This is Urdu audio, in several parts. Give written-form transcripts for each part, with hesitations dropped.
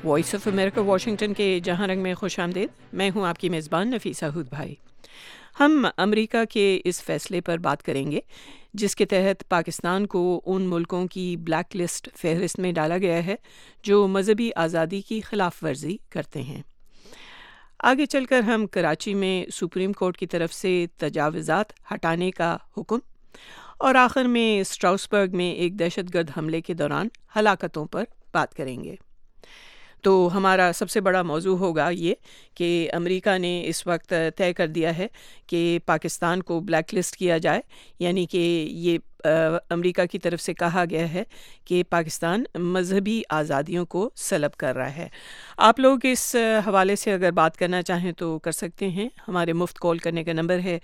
وائس آف امریکہ واشنگٹن کے جہاں رنگ میں خوش آمدید. میں ہوں آپ کی میزبان نفیسہ ہود بھائی. ہم امریکہ کے اس فیصلے پر بات کریں گے جس کے تحت پاکستان کو ان ملکوں کی بلیک لسٹ فہرست میں ڈالا گیا ہے جو مذہبی آزادی کی خلاف ورزی کرتے ہیں. آگے چل کر ہم کراچی میں سپریم کورٹ کی طرف سے تجاوزات ہٹانے کا حکم اور آخر میں اسٹراسبرگ میں ایک دہشت گرد حملے کے دوران ہلاکتوں پر بات کریں گے. تو ہمارا سب سے بڑا موضوع ہوگا یہ کہ امریکہ نے اس وقت طے کر دیا ہے کہ پاکستان کو بلیک لسٹ کیا جائے، یعنی کہ یہ امریکہ کی طرف سے کہا گیا ہے کہ پاکستان مذہبی آزادیوں کو سلب کر رہا ہے. آپ لوگ اس حوالے سے اگر بات کرنا چاہیں تو کر سکتے ہیں. ہمارے مفت کال کرنے کا نمبر ہے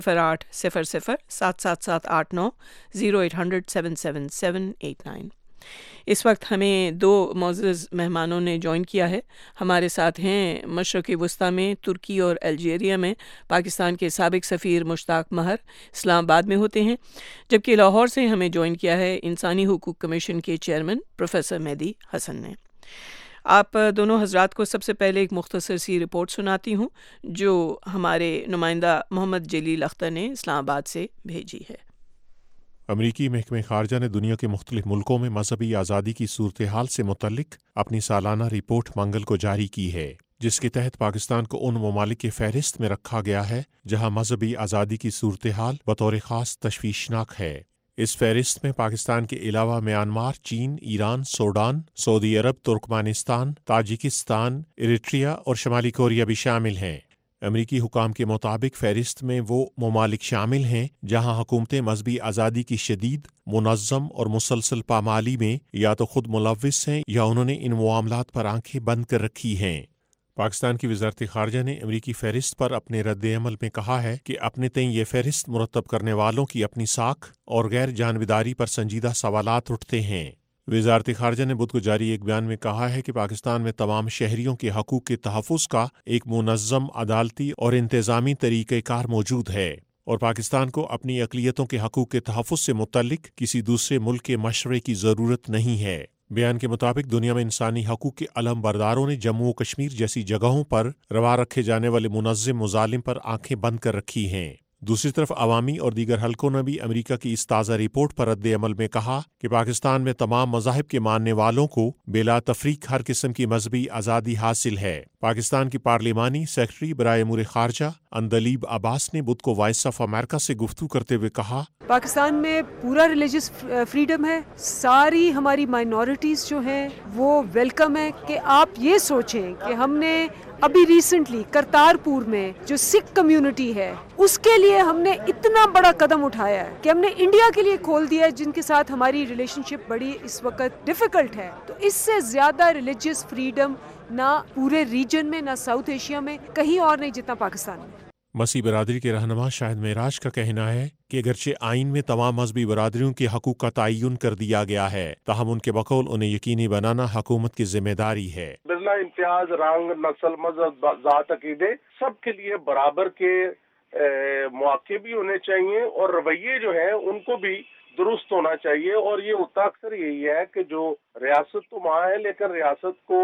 0800-777-89 0800-777-789. اس وقت ہمیں دو معزز مہمانوں نے جوائن کیا ہے. ہمارے ساتھ ہیں مشرق وسطیٰ میں ترکی اور الجیریا میں پاکستان کے سابق سفیر مشتاق مہر، اسلام آباد میں ہوتے ہیں، جبکہ لاہور سے ہمیں جوائن کیا ہے انسانی حقوق کمیشن کے چیئرمین پروفیسر مہدی حسن نے. آپ دونوں حضرات کو سب سے پہلے ایک مختصر سی رپورٹ سناتی ہوں جو ہمارے نمائندہ محمد جلیل اختر نے اسلام آباد سے بھیجی ہے. امریکی محکمہ خارجہ نے دنیا کے مختلف ملکوں میں مذہبی آزادی کی صورتحال سے متعلق اپنی سالانہ رپورٹ منگل کو جاری کی ہے، جس کے تحت پاکستان کو ان ممالک کی فہرست میں رکھا گیا ہے جہاں مذہبی آزادی کی صورتحال بطور خاص تشویشناک ہے. اس فہرست میں پاکستان کے علاوہ میانمار، چین، ایران، سوڈان، سعودی عرب، ترکمانستان، تاجکستان، ایریٹریا اور شمالی کوریا بھی شامل ہیں. امریکی حکام کے مطابق فہرست میں وہ ممالک شامل ہیں جہاں حکومتیں مذہبی آزادی کی شدید، منظم اور مسلسل پامالی میں یا تو خود ملوث ہیں یا انہوں نے ان معاملات پر آنکھیں بند کر رکھی ہیں. پاکستان کی وزارت خارجہ نے امریکی فہرست پر اپنے رد عمل میں کہا ہے کہ اپنے تئیں یہ فہرست مرتب کرنے والوں کی اپنی ساکھ اور غیر جانبداری پر سنجیدہ سوالات اٹھتے ہیں. وزارت خارجہ نے بدھ کو جاری ایک بیان میں کہا ہے کہ پاکستان میں تمام شہریوں کے حقوق کے تحفظ کا ایک منظم، عدالتی اور انتظامی طریقہ کار موجود ہے اور پاکستان کو اپنی اقلیتوں کے حقوق کے تحفظ سے متعلق کسی دوسرے ملک کے مشورے کی ضرورت نہیں ہے. بیان کے مطابق دنیا میں انسانی حقوق کے علم برداروں نے جموں و کشمیر جیسی جگہوں پر روا رکھے جانے والے منظم مظالم پر آنکھیں بند کر رکھی ہیں. دوسری طرف عوامی اور دیگر حلقوں نے بھی امریکہ کی اس تازہ رپورٹ پر رد عمل میں کہا کہ پاکستان میں تمام مذاہب کے ماننے والوں کو بلا تفریق ہر قسم کی مذہبی آزادی حاصل ہے. پاکستان کی پارلیمانی سیکرٹری برائے امور خارجہ اندلیب عباس نے بدھ کو وائس آف امریکہ سے گفتگو کرتے ہوئے کہا، پاکستان میں پورا ریلیجس فریڈم ہے، ساری ہماری مائنورٹیز جو ہیں وہ ویلکم ہے. کہ آپ یہ سوچیں کہ ہم نے ابھی ریسنٹلی کرتارپور میں جو سکھ کمیونٹی ہے اس کے لیے ہم نے اتنا بڑا قدم اٹھایا ہے کہ ہم نے انڈیا کے لیے کھول دیا ہے جن کے ساتھ ہماری ریلیشن شپ بڑی اس وقت ڈیفیکلٹ ہے. تو اس سے زیادہ ریلیجس فریڈم نہ پورے ریجن میں، نہ ساؤتھ ایشیا میں، کہیں اور نہیں جتنا پاکستان میں. مسیح برادری کے رہنما شاہد معراج کا کہنا ہے کہ اگرچہ آئین میں تمام مذہبی برادریوں کے حقوق کا تعین کر دیا گیا ہے، تاہم ان کے بقول انہیں یقینی بنانا حکومت کی ذمہ داری ہے. بلا امتیاز رنگ، نسل، مذہب، ذات، عقیدے سب کے لیے برابر کے مواقع بھی ہونے چاہیے اور رویے جو ہیں ان کو بھی درست ہونا چاہیے. اور یہ ہوتا اکثر یہی ہے کہ جو ریاست تو وہاں ہے لیکن ریاست کو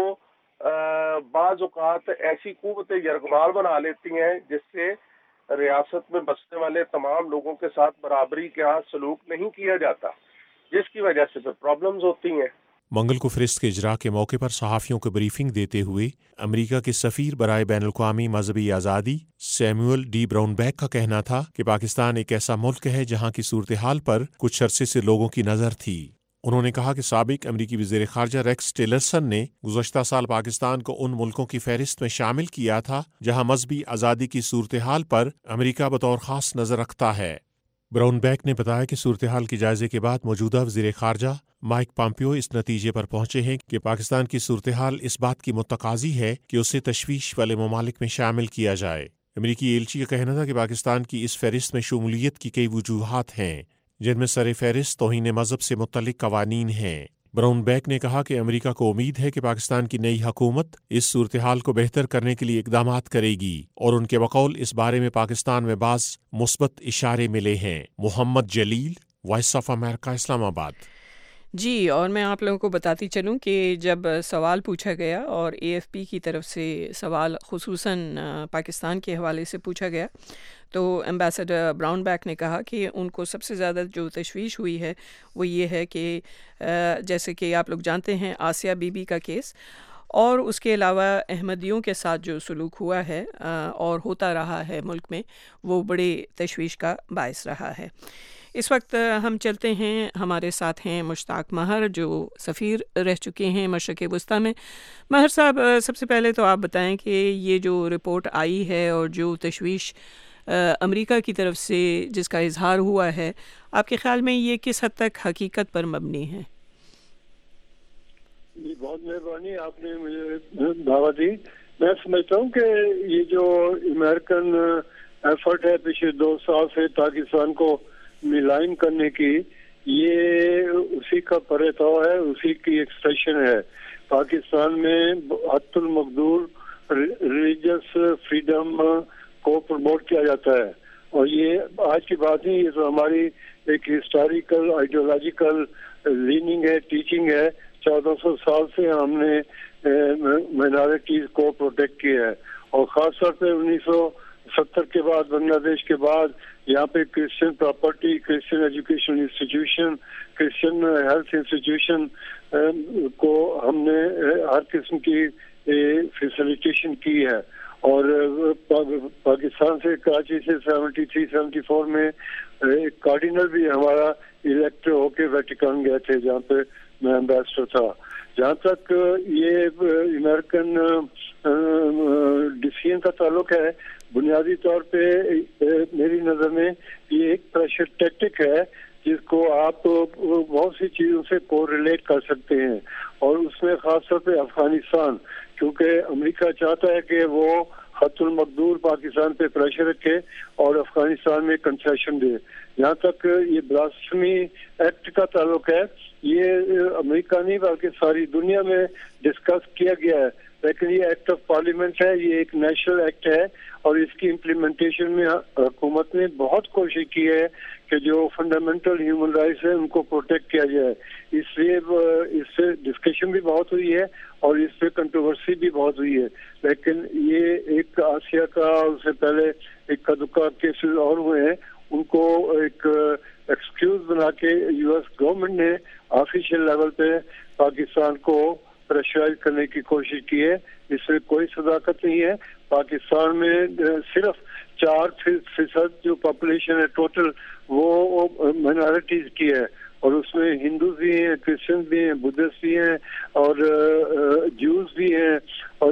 بعض اوقات ایسی قوت یرغمال بنا لیتی ہیں جس سے ریاست میں بسنے والے تمام لوگوں کے ساتھ برابری کا سلوک نہیں کیا جاتا، جس کی وجہ سے پھر پرابلمز ہوتی ہیں. منگل کو فہرست کے اجراء کے موقع پر صحافیوں کو بریفنگ دیتے ہوئے امریکہ کے سفیر برائے بین الاقوامی مذہبی آزادی سیموئل ڈی براؤن بیک کا کہنا تھا کہ پاکستان ایک ایسا ملک ہے جہاں کی صورتحال پر کچھ عرصے سے لوگوں کی نظر تھی. انہوں نے کہا کہ سابق امریکی وزیر خارجہ ریکس ٹیلرسن نے گزشتہ سال پاکستان کو ان ملکوں کی فہرست میں شامل کیا تھا جہاں مذہبی آزادی کی صورتحال پر امریکہ بطور خاص نظر رکھتا ہے. براؤن بیک نے بتایا کہ صورتحال کے جائزے کے بعد موجودہ وزیر خارجہ مائک پامپیو اس نتیجے پر پہنچے ہیں کہ پاکستان کی صورتحال اس بات کی متقاضی ہے کہ اسے تشویش والے ممالک میں شامل کیا جائے. امریکی ایلچی کا کہنا تھا کہ پاکستان کی اس فہرست میں شمولیت کی کئی وجوہات ہیں جن میں سر فہرست توہین مذہب سے متعلق قوانین ہیں. براؤن بیک نے کہا کہ امریکہ کو امید ہے کہ پاکستان کی نئی حکومت اس صورتحال کو بہتر کرنے کے لیے اقدامات کرے گی اور ان کے بقول اس بارے میں پاکستان میں بعض مثبت اشارے ملے ہیں. محمد جلیل، وائس آف امریکہ، اسلام آباد. جی، اور میں آپ لوگوں کو بتاتی چلوں کہ جب سوال پوچھا گیا اور اے ایف پی کی طرف سے سوال خصوصاً پاکستان کے حوالے سے پوچھا گیا، تو ایمبیسڈر براؤن بیک نے کہا کہ ان کو سب سے زیادہ جو تشویش ہوئی ہے وہ یہ ہے کہ جیسے کہ آپ لوگ جانتے ہیں آسیہ بی بی کا کیس، اور اس کے علاوہ احمدیوں کے ساتھ جو سلوک ہوا ہے اور ہوتا رہا ہے ملک میں، وہ بڑے تشویش کا باعث رہا ہے۔ اس وقت ہم چلتے ہیں، ہمارے ساتھ ہیں مشتاق ماہر جو سفیر رہ چکے ہیں مشرق وسطیٰ میں۔ ماہر صاحب، سب سے پہلے تو آپ بتائیں کہ یہ جو رپورٹ آئی ہے اور جو تشویش امریکہ کی طرف سے جس کا اظہار ہوا ہے، آپ کے خیال میں یہ کس حد تک حقیقت پر مبنی ہے؟ جی، بہت مہربانی، آپ نے مجھے دعوت دی۔ میں سمجھتا ہوں کہ یہ جو امریکن ایفرٹ ہے پچھلے 2 سال سے پاکستان کو ملائم کرنے کی، یہ اسی کا پرتو ہے، اسی کی ایکسپریشن ہے۔ پاکستان میں حد المقدور ریلیجس فریڈم کو پروموٹ کیا جاتا ہے، اور یہ آج کی بات نہیں، یہ تو ہماری ایک ہسٹوریکل آئیڈیولوجیکل لیننگ ہے، ٹیچنگ ہے۔ 1400 سال سے ہم نے مائنارٹیز کو پروٹیکٹ کیا ہے، اور خاص طور پہ 1970 کے بعد، بنگلہ دیش کے بعد، یہاں پہ Christian property, Christian education institution, Christian health institution کو ہم نے ہر قسم کی فیسیلیٹیشن کی ہے۔ اور پاکستان سے، کراچی سے 73-74 میں ایک کارڈینل بھی ہمارا الیکٹ ہو کے ویٹیکن گئے تھے، جہاں پہ میں ایمبیسڈر تھا۔ جہاں تک یہ امریکن ڈیسیژن کا تعلق ہے، بنیادی طور پہ میری نظر میں یہ ایک پریشر ٹیکٹک ہے جس کو آپ بہت سی چیزوں سے کو ریلیٹ کر سکتے ہیں، اور اس میں خاص طور پہ افغانستان، کیونکہ امریکہ چاہتا ہے کہ وہ حد المقدور پاکستان پہ پریشر رکھے اور افغانستان میں کنسیشن دے۔ جہاں تک یہ بلاسفمی ایکٹ کا تعلق ہے، یہ امریکہ نہیں بلکہ ساری دنیا میں ڈسکس کیا گیا ہے، لیکن یہ ایکٹ آف پارلیمنٹ ہے، یہ ایک نیشنل ایکٹ ہے، اور اس کی امپلیمنٹیشن میں حکومت نے بہت کوشش کی ہے کہ جو فنڈامنٹل ہیومن رائٹس ہیں ان کو پروٹیکٹ کیا جائے۔ اس لیے اس سے ڈسکشن بھی بہت ہوئی ہے اور اس پہ کنٹروورسی بھی بہت ہوئی ہے، لیکن یہ ایک آسیہ کا، اس سے پہلے ایک کدوکا کیسز اور ہوئے ہیں، ان کو ایک ایکسکیوز بنا کے یو ایس گورنمنٹ نے آفیشیل لیول پہ پاکستان کو پریشرائز کرنے کی کوشش کی ہے۔ اس میں کوئی صداقت نہیں ہے۔ پاکستان میں صرف 4% جو پاپولیشن ہے ٹوٹل، وہ مائنارٹیز کی ہے، اور اس میں ہندوز بھی ہیں، کرسچن بھی ہیں، بدھسٹ بھی ہیں، اور جوز بھی ہیں، اور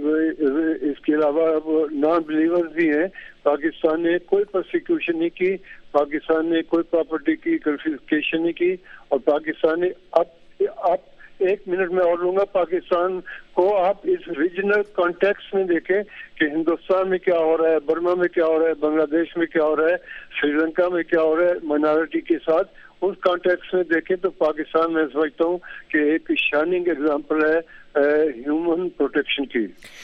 اس کے علاوہ نان بلیورز بھی ہیں۔ پاکستان نے کوئی پرسیکیوشن نہیں کی، پاکستان نے کوئی پراپرٹی کی کنفسکیشن نہیں کی، اور پاکستان نے اب 1 منٹ میں اور لوں گا، پاکستان کو آپ اس ریجنل کانٹیکس میں دیکھیں کہ ہندوستان میں کیا ہو رہا ہے، برما میں کیا ہو رہا ہے، بنگلہ دیش میں کیا ہو رہا ہے، سری لنکا میں کیا ہو رہا ہے مائنارٹی کے ساتھ، اس کانٹیکس میں دیکھیں تو پاکستان میں سمجھتا ہوں کہ ایک شائننگ ایگزامپل ہے ہیومن پروٹیکشن کی۔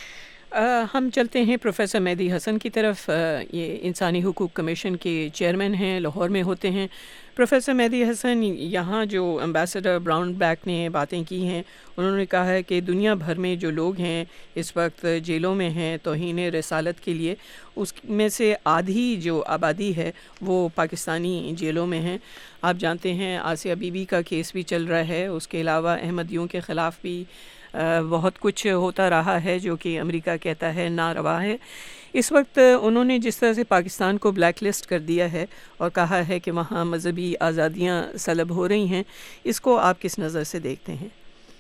ہم چلتے ہیں پروفیسر مہدی حسن کی طرف۔ یہ انسانی حقوق کمیشن کے چیئرمین ہیں، لاہور میں ہوتے ہیں۔ پروفیسر مہدی حسن، یہاں جو ایمبیسڈر براؤن بیک نے باتیں کی ہیں، انہوں نے کہا ہے کہ دنیا بھر میں جو لوگ ہیں اس وقت جیلوں میں ہیں توہین رسالت کے لیے، اس میں سے آدھی جو آبادی ہے وہ پاکستانی جیلوں میں ہیں۔ آپ جانتے ہیں آسیہ بی بی کا کیس بھی چل رہا ہے، اس کے علاوہ احمدیوں کے خلاف بھی بہت کچھ ہوتا رہا ہے جو کہ امریکہ کہتا ہے ناروا ہے۔ اس وقت انہوں نے جس طرح سے پاکستان کو بلیک لسٹ کر دیا ہے اور کہا ہے کہ وہاں مذہبی آزادیاں سلب ہو رہی ہیں، اس کو آپ کس نظر سے دیکھتے ہیں؟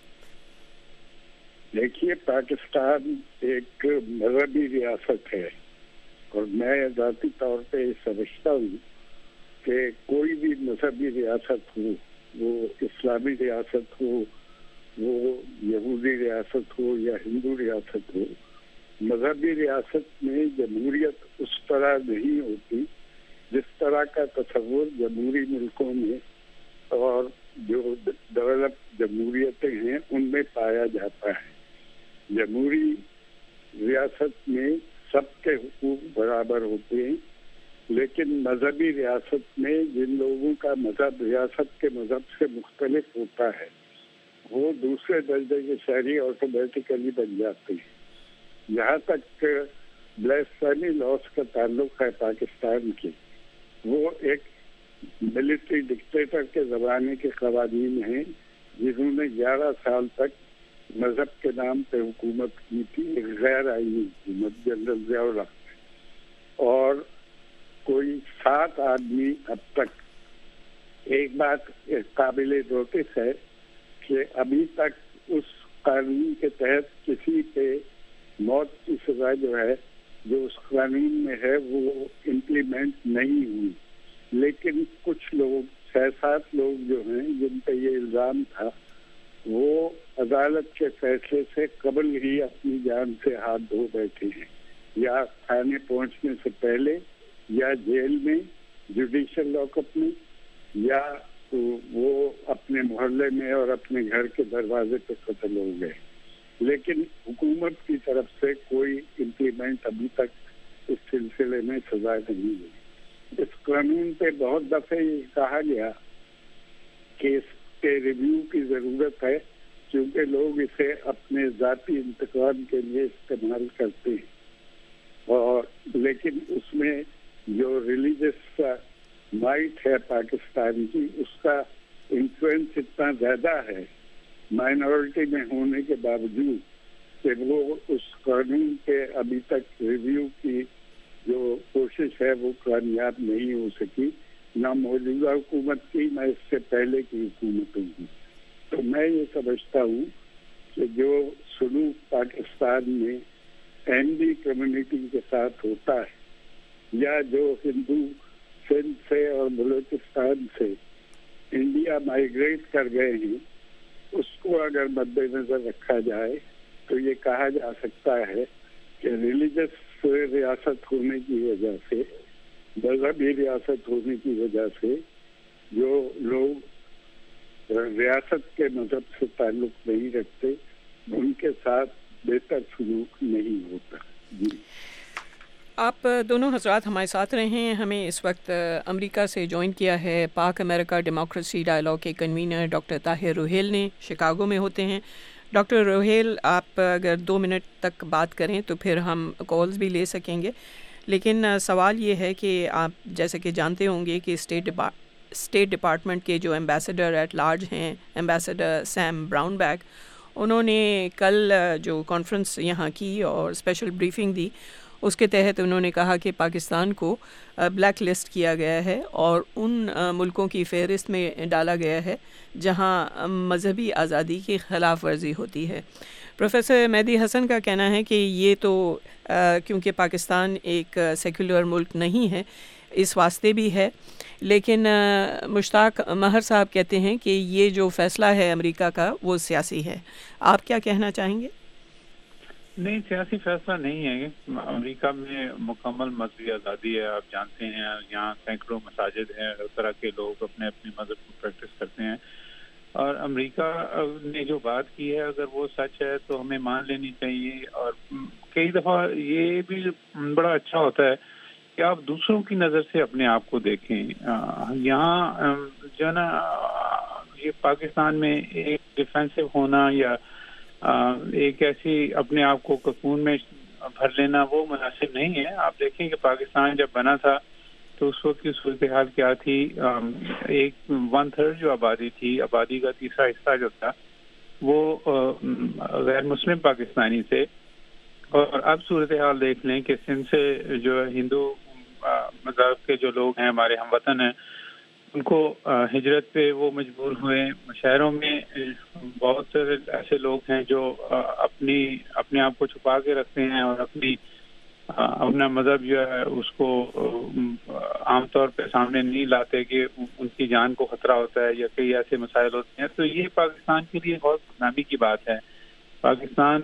دیکھیے، پاکستان ایک مذہبی ریاست ہے، اور میں ذاتی طور پہ سمجھتا ہوں کہ کوئی بھی مذہبی ریاست ہو، وہ اسلامی ریاست ہو، وہ یہودی ریاست ہو یا ہندو ریاست ہو، مذہبی ریاست میں جمہوریت اس طرح نہیں ہوتی جس طرح کا تصور جمہوری ملکوں میں اور جو ڈیولپ جمہوریتیں ہیں ان میں پایا جاتا ہے۔ جمہوری ریاست میں سب کے حقوق برابر ہوتے ہیں، لیکن مذہبی ریاست میں جن لوگوں کا مذہب ریاست کے مذہب سے مختلف ہوتا ہے وہ دوسرے درجے کے شہری آٹومیٹیکلی بن جاتے ہیں. جہاں تک بلیسفیمی لاس کا تعلق ہے پاکستان کی، وہ ایک ملٹری ڈکٹیٹر کے زمانے کے قوانین ہیں جنہوں نے 11 سال تک مذہب کے نام پہ حکومت کی تھی، ایک غیر آئینی حکومت جنرل ضیاء الحق. اور کوئی 7 آدمی اب تک. ایک بات قابل نوٹس ہے کہ ابھی تک اس قانون کے تحت کسی پہ موت کی سزا جو ہے جو اس قانون میں ہے وہ امپلیمنٹ نہیں ہوئی. لیکن کچھ لوگ 6-7 لوگ جو ہیں جن پہ یہ الزام تھا وہ عدالت کے فیصلے سے قبل ہی اپنی جان سے ہاتھ دھو بیٹھے ہیں، یا تھانے پہنچنے سے پہلے، یا جیل میں جوڈیشل لاک اپ میں، یا وہ اپنے محلے میں اور اپنے گھر کے دروازے پہ قتل ہو گئے. لیکن حکومت کی طرف سے کوئی امپلیمنٹ ابھی تک اس سلسلے میں سزا نہیں ہوئی. اس قانون پہ بہت دفعہ یہ کہا گیا کہ اس کے ریویو کی ضرورت ہے کیونکہ لوگ اسے اپنے ذاتی انتقام کے لیے استعمال کرتے ہیں. اور لیکن اس میں جو ریلیجس مائٹ ہے پاکستان کی، اس کا انفلوئنس اتنا زیادہ ہے مائنورٹی میں ہونے کے باوجود کہ وہ اس قانون کے ابھی تک ریویو کی جو کوشش ہے وہ کامیاب نہیں ہو سکی، نہ موجودہ حکومت کی نہ اس سے پہلے کی حکومتوں کی. تو میں یہ سمجھتا ہوں کہ جو سلوک پاکستان میں احمدی کمیونٹی کے ساتھ ہوتا ہے، یا جو ہندو سندھ سے اور بلوچستان سے انڈیا مائیگریٹ کر گئے ہیں، اس کو اگر مد نظر رکھا جائے تو یہ کہا جا سکتا ہے کہ ریلیجس ریاست ہونے کی وجہ سے، مذہبی ریاست ہونے کی وجہ سے جو لوگ ریاست کے مذہب سے تعلق نہیں رکھتے ان کے ساتھ بہتر سلوک نہیں ہوتا. جی آپ دونوں حضرات ہمارے ساتھ رہے ہیں. ہمیں اس وقت امریکہ سے جوائن کیا ہے پاک امریکہ ڈیموکریسی ڈائیلاگ کے کنوینر ڈاکٹر طاہر روہیل نے، شکاگو میں ہوتے ہیں. ڈاکٹر روہیل، آپ اگر 2 منٹ تک بات کریں تو پھر ہم کالز بھی لے سکیں گے. لیکن سوال یہ ہے کہ آپ جیسے کہ جانتے ہوں گے کہ اسٹیٹ ڈپارٹمنٹ کے جو ایمبیسڈر ایٹ لارج ہیں، ایمبیسڈر سیم براؤن بیک، انہوں نے کل جو کانفرنس یہاں کی اور اسپیشل بریفنگ دی، اس کے تحت انہوں نے کہا کہ پاکستان کو بلیک لسٹ کیا گیا ہے اور ان ملکوں کی فہرست میں ڈالا گیا ہے جہاں مذہبی آزادی کی خلاف ورزی ہوتی ہے. پروفیسر مہدی حسن کا کہنا ہے کہ یہ تو کیونکہ پاکستان ایک سیکولر ملک نہیں ہے اس واسطے بھی ہے، لیکن مشتاق مہر صاحب کہتے ہیں کہ یہ جو فیصلہ ہے امریکہ کا وہ سیاسی ہے. آپ کیا کہنا چاہیں گے؟ نہیں، سیاسی فیصلہ نہیں ہے. امریکہ میں مکمل مذہبی آزادی ہے. آپ جانتے ہیں یہاں سینکڑوں مساجد ہیں، ہر طرح کے لوگ اپنے اپنے مذہب کو پریکٹس کرتے ہیں. اور امریکہ نے جو بات کی ہے اگر وہ سچ ہے تو ہمیں مان لینی چاہیے. اور کئی دفعہ یہ بھی بڑا اچھا ہوتا ہے کہ آپ دوسروں کی نظر سے اپنے آپ کو دیکھیں. یہاں جو ہے نا، یہ پاکستان میں ایک ڈیفینسو ہونا یا ایک ایسی اپنے آپ کو ککون میں بھر لینا وہ مناسب نہیں ہے. آپ دیکھیں کہ پاکستان جب بنا تھا تو اس وقت کی صورتحال کیا تھی. 1/3 جو آبادی تھی، آبادی کا تیسرا حصہ جو تھا وہ غیر مسلم پاکستانی تھے. اور اب صورتحال دیکھ لیں کہ سندھ سے جو ہندو مذہب کے جو لوگ ہیں ہمارے ہم وطن ہیں ان کو ہجرت پہ وہ مجبور ہوئے. شہروں میں بہت سے ایسے لوگ ہیں جو اپنے آپ کو چھپا کے رکھتے ہیں اور اپنا مذہب جو ہے اس کو عام طور پہ سامنے نہیں لاتے کہ ان کی جان کو خطرہ ہوتا ہے یا کئی ایسے مسائل ہوتے ہیں. تو یہ پاکستان کے لیے بہت بدنامی کی بات ہے. پاکستان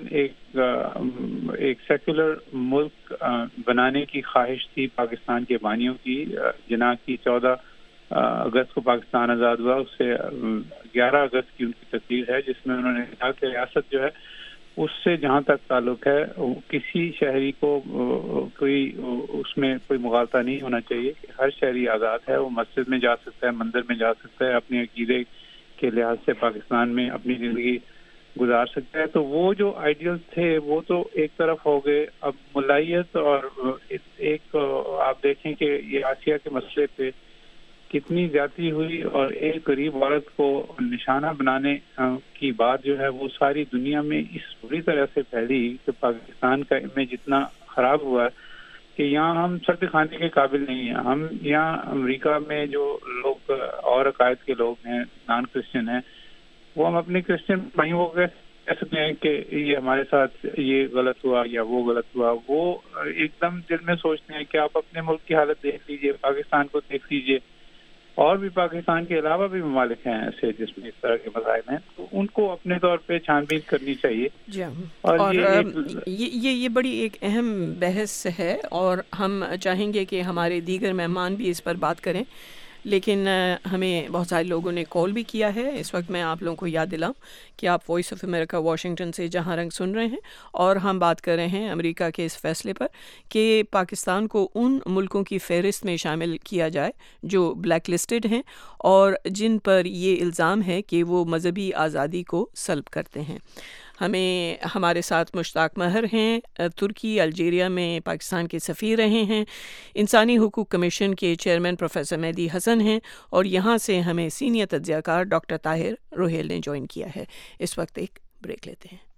ایک سیکولر ملک بنانے کی خواہش تھی پاکستان کے بانیوں کی. جناح کی 14 اگست کو پاکستان آزاد ہوا، اس سے 11 اگست کی ان کی تقریر ہے جس میں انہوں نے کہا کہ ریاست جو ہے اس سے جہاں تک تعلق ہے کسی شہری کو کوئی اس میں کوئی مغالطہ نہیں ہونا چاہیے کہ ہر شہری آزاد ہے، وہ مسجد میں جا سکتا ہے، مندر میں جا سکتا ہے، اپنے عقیدے کے لحاظ سے پاکستان میں اپنی زندگی گزار سکتا ہے. تو وہ جو آئیڈیلز تھے وہ تو ایک طرف ہو گئے. اب ملائیت اور ایک آپ دیکھیں کہ یہ آسیہ کے مسئلے پہ کتنی زیادتی ہوئی اور ایک غریب عورت کو نشانہ بنانے کی بات جو ہے وہ ساری دنیا میں اس بری طرح سے پھیلی کہ پاکستان کا امیج اتنا خراب ہوا ہے کہ یہاں ہم سر دکھانے کے قابل نہیں ہیں. ہم یہاں امریکہ میں جو لوگ اور عقائد کے لوگ ہیں، نان کرسچن ہیں، وہ ہم اپنے کرسچن بھائیوں کو کہہ سکتے ہیں کہ یہ ہمارے ساتھ یہ غلط ہوا یا وہ غلط ہوا. وہ ایک دم دل میں سوچتے ہیں کہ آپ اپنے ملک کی حالت دیکھ لیجئے، پاکستان کو دیکھ لیجئے، اور بھی پاکستان کے علاوہ بھی ممالک ہیں ایسے جس میں اس طرح کے مسائل ہیں، تو ان کو اپنے طور پہ چھان بین کرنی چاہیے. جی اور یہ بڑی ایک اہم بحث ہے اور ہم چاہیں گے کہ ہمارے دیگر مہمان بھی اس پر بات کریں، لیکن ہمیں بہت سارے لوگوں نے کال بھی کیا ہے. اس وقت میں آپ لوگوں کو یاد دلاؤں کہ آپ وائس آف امریکہ واشنگٹن سے جہاں رنگ سن رہے ہیں اور ہم بات کر رہے ہیں امریکہ کے اس فیصلے پر کہ پاکستان کو ان ملکوں کی فہرست میں شامل کیا جائے جو بلیک لسٹڈ ہیں اور جن پر یہ الزام ہے کہ وہ مذہبی آزادی کو سلب کرتے ہیں. ہمیں ہمارے ساتھ مشتاق مہر ہیں، ترکی الجیریا میں پاکستان کے سفیر رہے ہیں، انسانی حقوق کمیشن کے چیئرمین پروفیسر مہدی حسن ہیں، اور یہاں سے ہمیں سینئر تجزیہ کار ڈاکٹر طاہر روہیل نے جوائن کیا ہے. اس وقت ایک بریک لیتے ہیں.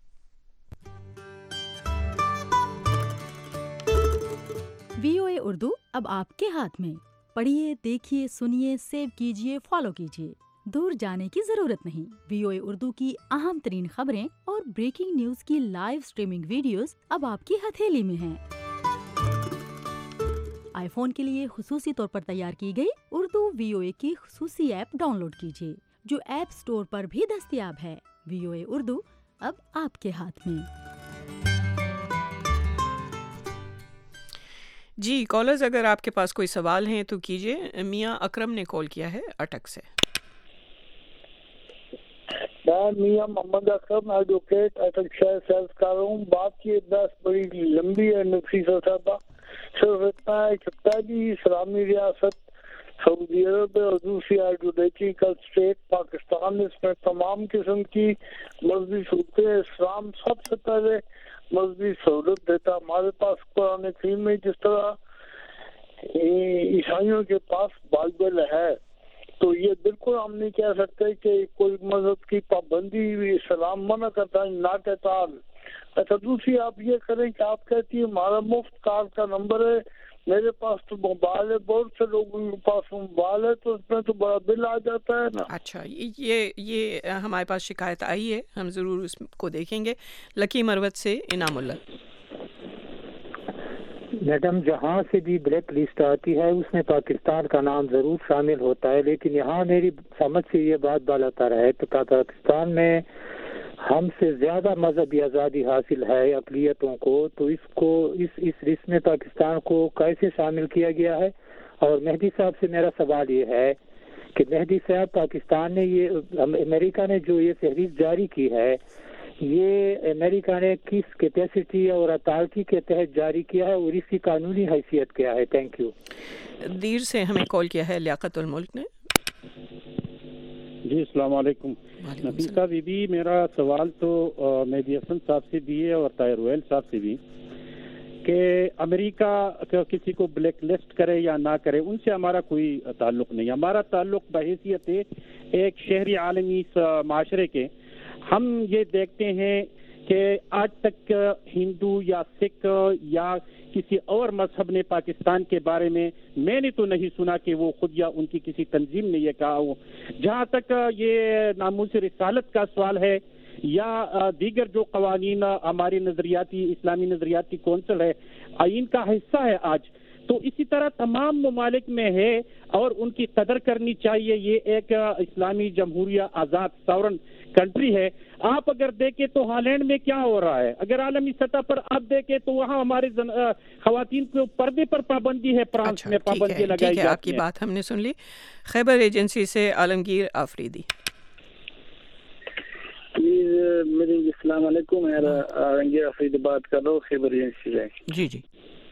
VOA اردو اب آپ کے ہاتھ میں. پڑھیے، دیکھیے، سنیے، سیو کیجیے، فالو کیجیے. دور جانے کی ضرورت نہیں. VOA اردو کی اہم ترین خبریں اور بریکنگ نیوز کی لائیو سٹریمنگ ویڈیوز اب آپ کی ہتھیلی میں ہیں. آئی فون کے لیے خصوصی طور پر تیار کی گئی اردو VOA کی خصوصی ایپ ڈاؤن لوڈ کیجیے جو ایپ سٹور پر بھی دستیاب ہے. VOA اردو اب آپ کے ہاتھ میں. جی کالرز، اگر آپ کے پاس کوئی سوال ہیں تو کیجیے. میاں اکرم نے کال کیا ہے اٹک سے. میں میاں محمد اکرم ایڈوکیٹ اٹک شہر سے عرض کر رہا ہوں. بات کی بحث بڑی لمبی ہے نفیسہ صاحبہ، صرف اتنا ہے کہ پہلی اسلامی ریاست سعودی عرب اور دوسری آئیڈیولوجیکل اسٹیٹ پاکستان، اس میں تمام قسم کی مذہبی صورتیں، اسلام سب سے پہلے مذہبی سہولت دیتا. ہمارے پاس قرآن کریم میں جس طرح عیسائیوں کے پاس بائبل ہے، تو یہ بالکل ہم نہیں کہہ سکتے کہ کوئی مذہب کی پابندی اسلام منع کرتا ہے، نہ کہتا. اچھا دوسری آپ یہ کریں کہ آپ کہتی ہیں ہمارا مفت کارڈ کا نمبر ہے، میرے پاس تو موبائل ہے، بہت سے لوگوں کے پاس موبائل ہے، تو اس میں تو بڑا بل آ جاتا ہے نا. اچھا یہ ہمارے پاس شکایت آئی ہے، ہم ضرور اس کو دیکھیں گے. لکی مروت سے انعام اللہ. میڈم جہاں سے بھی بلیک لسٹ آتی ہے اس میں پاکستان کا نام ضرور شامل ہوتا ہے، لیکن یہاں میری سمجھ سے یہ بات بالاتر ہے کہ پاکستان میں ہم سے زیادہ مذہبی آزادی حاصل ہے اقلیتوں کو، تو اس لسٹ میں پاکستان کو کیسے شامل کیا گیا ہے؟ اور مہدی صاحب سے میرا سوال یہ ہے کہ مہدی صاحب پاکستان نے امریکہ نے جو یہ فہرست جاری کی ہے، یہ امریکہ نے کس کیپیسٹی اور اتھارٹی کے تحت جاری کیا ہے اور اس کی قانونی حیثیت کیا ہے؟ Thank you. دیر سے ہمیں کال کیا ہے لیاقت الملک نے. جی السلام علیکم. نفیسہ بی بی، میرا سوال تو مہدی حسن صاحب سے بھی ہے اور طاہر روہیل صاحب سے بھی کہ امریکہ کسی کو بلیک لسٹ کرے یا نہ کرے، ان سے ہمارا کوئی تعلق نہیں. ہمارا تعلق بحیثیت ایک شہری عالمی معاشرے کے. ہم یہ دیکھتے ہیں کہ آج تک ہندو یا سکھ یا کسی اور مذہب نے پاکستان کے بارے میں نے تو نہیں سنا کہ وہ خود یا ان کی کسی تنظیم نے یہ کہا ہو. جہاں تک یہ ناموس رسالت کا سوال ہے یا دیگر جو قوانین ہماری اسلامی نظریاتی کونسل ہے آئین کا حصہ ہے آج، تو اسی طرح تمام ممالک میں ہے اور ان کی قدر کرنی چاہیے. یہ ایک اسلامی جمہوریہ آزاد ساورن کنٹری ہے. آپ اگر دیکھیں تو ہالینڈ میں کیا ہو رہا ہے، اگر عالمی سطح پر آپ دیکھیں تو وہاں ہمارے خواتین کو پردے پر پابندی ہے، فرانس میں پابندی لگائی جاتی ہے. آپ کی بات ہم نے سن لی. خیبر ایجنسی سے عالمگیر آفریدی. میری السلام علیکم، میں رنگیر افریدی بات کر رہا ہوں خیبر ایجنسی سے. جی جی.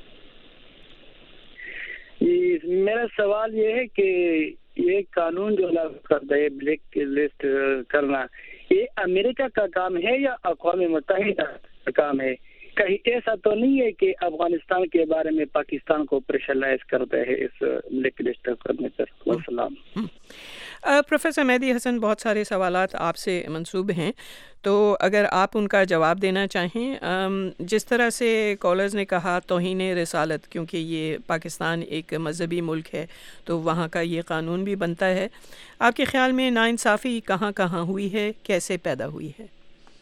میرا سوال یہ ہے کہ یہ قانون جو لاگو کرتا ہے بلیک لسٹ کرنا، یہ امریکہ کا کام ہے یا اقوام متحدہ کا کام ہے؟ کہیں ایسا تو نہیں ہے کہ افغانستان کے بارے میں پاکستان کو پریشرائز کرتا ہے اس بلیک لسٹ کرنے پر؟ والسلام. پروفیسر مہدی حسن، بہت سارے سوالات آپ سے منسوب ہیں، تو اگر آپ ان کا جواب دینا چاہیں. جس طرح سے کالرز نے کہا توہین رسالت، کیونکہ یہ پاکستان ایک مذہبی ملک ہے تو وہاں کا یہ قانون بھی بنتا ہے. آپ کے خیال میں ناانصافی کہاں کہاں ہوئی ہے، کیسے پیدا ہوئی ہے؟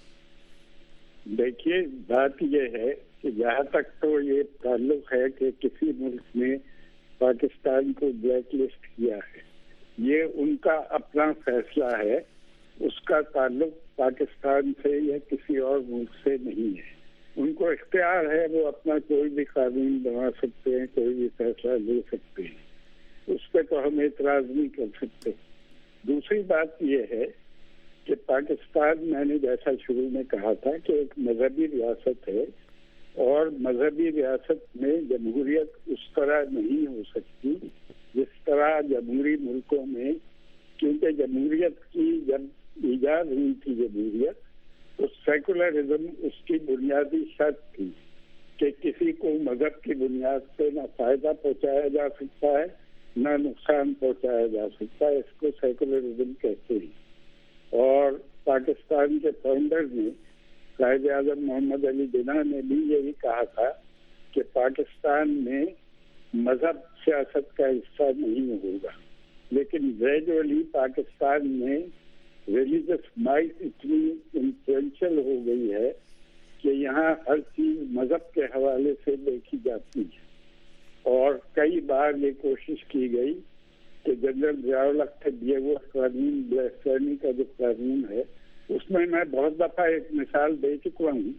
دیکھیے، بات یہ ہے کہ جہاں تک تو یہ تعلق ہے کہ کسی ملک نے پاکستان کو بلیک لسٹ کیا ہے، یہ ان کا اپنا فیصلہ ہے، اس کا تعلق پاکستان سے یا کسی اور ملک سے نہیں ہے. ان کو اختیار ہے، وہ اپنا کوئی بھی قانون بنا سکتے ہیں، کوئی بھی فیصلہ لے سکتے ہیں، اس پہ تو ہم اعتراض نہیں کر سکتے. دوسری بات یہ ہے کہ پاکستان، میں نے جیسا شروع میں کہا تھا کہ ایک مذہبی ریاست ہے، اور مذہبی ریاست میں جمہوریت اس طرح نہیں ہو سکتی جس طرح جمہوری ملکوں میں، کیونکہ جمہوریت کی جب ایجاد ہوئی تھی جمہوریت، تو سیکولرزم اس کی بنیادی شرط تھی کہ کسی کو مذہب کی بنیاد پہ نہ فائدہ پہنچایا جا سکتا ہے نہ نقصان پہنچایا جا سکتا ہے. اس کو سیکولرزم کہتے ہیں. اور پاکستان کے فاؤنڈر نے، قائد اعظم محمد علی جناح نے بھی یہی کہا تھا کہ پاکستان میں مذہب سیاست کا حصہ نہیں ہوگا. لیکن گریجولی پاکستان میں ریلیجس مائٹ اتنی انفلوئنشل ہو گئی ہے کہ یہاں ہر چیز مذہب کے حوالے سے دیکھی جاتی ہے. اور کئی بار یہ کوشش کی گئی کہ جنرل ضیاء الحق کے دیے وہ قانون، بلیسفیمی کا جو قانون ہے، اس میں بہت دفعہ ایک مثال دے چکا ہوں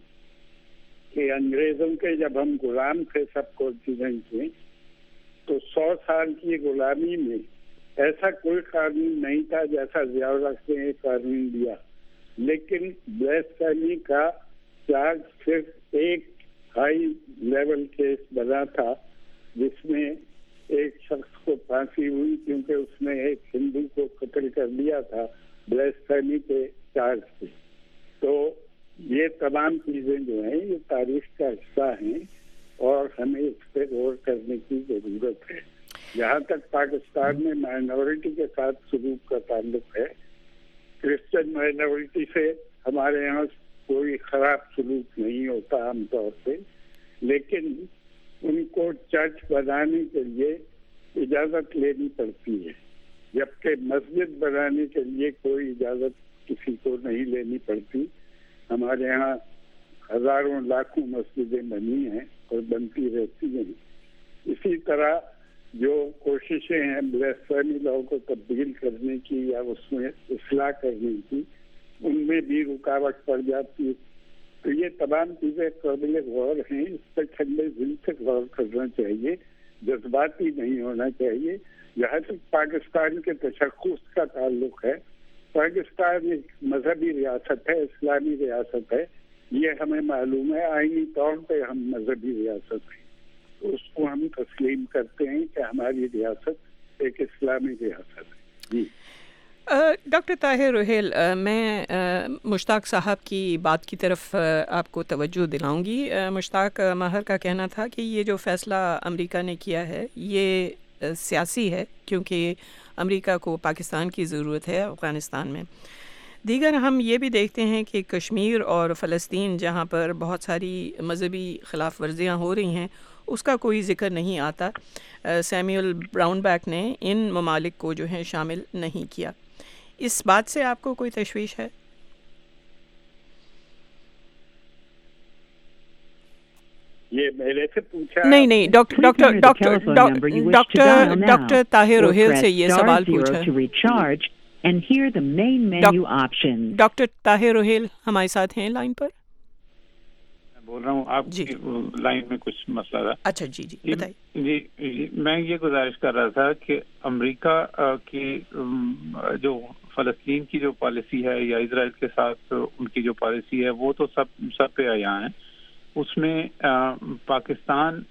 کہ انگریزوں کے جب ہم غلام تھے سب کانٹیننٹ میں، تو 100 سال کی غلامی میں ایسا کوئی قانون نہیں تھا جیسا ضیاء الحق نے ایک قانون دیا. لیکن بلیسفیمی کا چارج صرف ایک ہائی لیول کیس بنا تھا، جس میں ایک شخص کو پھانسی ہوئی کیونکہ اس نے ایک ہندو کو قتل کر دیا تھا بلیسفیمی کے چارج پہ. تو یہ تمام چیزیں جو ہیں یہ تاریخ کا حصہ ہیں اور ہمیں اس پہ غور کرنے کی ضرورت ہے. جہاں تک پاکستان میں مائنورٹی کے ساتھ سلوک کا تعلق ہے، کرسچن مائنورٹی سے ہمارے یہاں کوئی خراب سلوک نہیں ہوتا عام طور پہ، لیکن ان کو چرچ بنانے کے لیے اجازت لینی پڑتی ہے، جبکہ مسجد بنانے کے لیے کوئی اجازت کسی کو نہیں لینی پڑتی. ہمارے یہاں ہزاروں لاکھوں مسجدیں بنی ہیں اور بنتی رہتی ہیں. اسی طرح جو کوششیں ہیں بلیسفیمی لاء کو تبدیل کرنے کی یا اس میں اصلاح کرنے کی، ان میں بھی رکاوٹ پڑ جاتی ہے. تو یہ تمام چیزیں قابل غور ہیں، اس پر ٹھنڈے دل سے غور کرنا چاہیے، جذباتی نہیں ہونا چاہیے. جہاں تک پاکستان کے تشخص کا تعلق ہے، پاکستان ایک مذہبی ریاست ہے، اسلامی ریاست ہے، یہ ہمیں معلوم ہے. آئینی طور پہ ہم مذہبی ریاست ہیں، اس کو ہم تسلیم کرتے ہیں کہ ہماری ریاست ایک اسلامی ریاست ہے. جی ڈاکٹر طاہر روہیل، میں مشتاق صاحب کی بات کی طرف آپ کو توجہ دلاؤں گی. مشتاق ماہر کا کہنا تھا کہ یہ جو فیصلہ امریکہ نے کیا ہے یہ سیاسی ہے، کیونکہ امریکہ کو پاکستان کی ضرورت ہے افغانستان میں. دیگر ہم یہ بھی دیکھتے ہیں کہ کشمیر اور فلسطین، جہاں پر بہت ساری مذہبی خلاف ورزیاں ہو رہی ہیں، اس کا کوئی ذکر نہیں آتا. سیمیول براؤن بیک نے ان ممالک کو جو ہے شامل نہیں کیا. اس بات سے آپ کو کوئی تشویش ہے؟ یہ میرے سے پوچھا نہیں، ڈاکٹر طاہر روہیل سے یہ سوال پوچھا. ڈاکٹر طاہر روہیل ہمارے ساتھ ہیں لائن پر. بول رہا ہوں آپ کی لائن میں کچھ مسئلہ تھا. اچھا جی بتائیے. جی میں یہ گزارش کر رہا تھا کہ امریکہ کی جو فلسطین کی جو پالیسی ہے یا اسرائیل کے ساتھ ان کی جو پالیسی ہے وہ تو سب پہ عیاں ہیں. اس میں پاکستان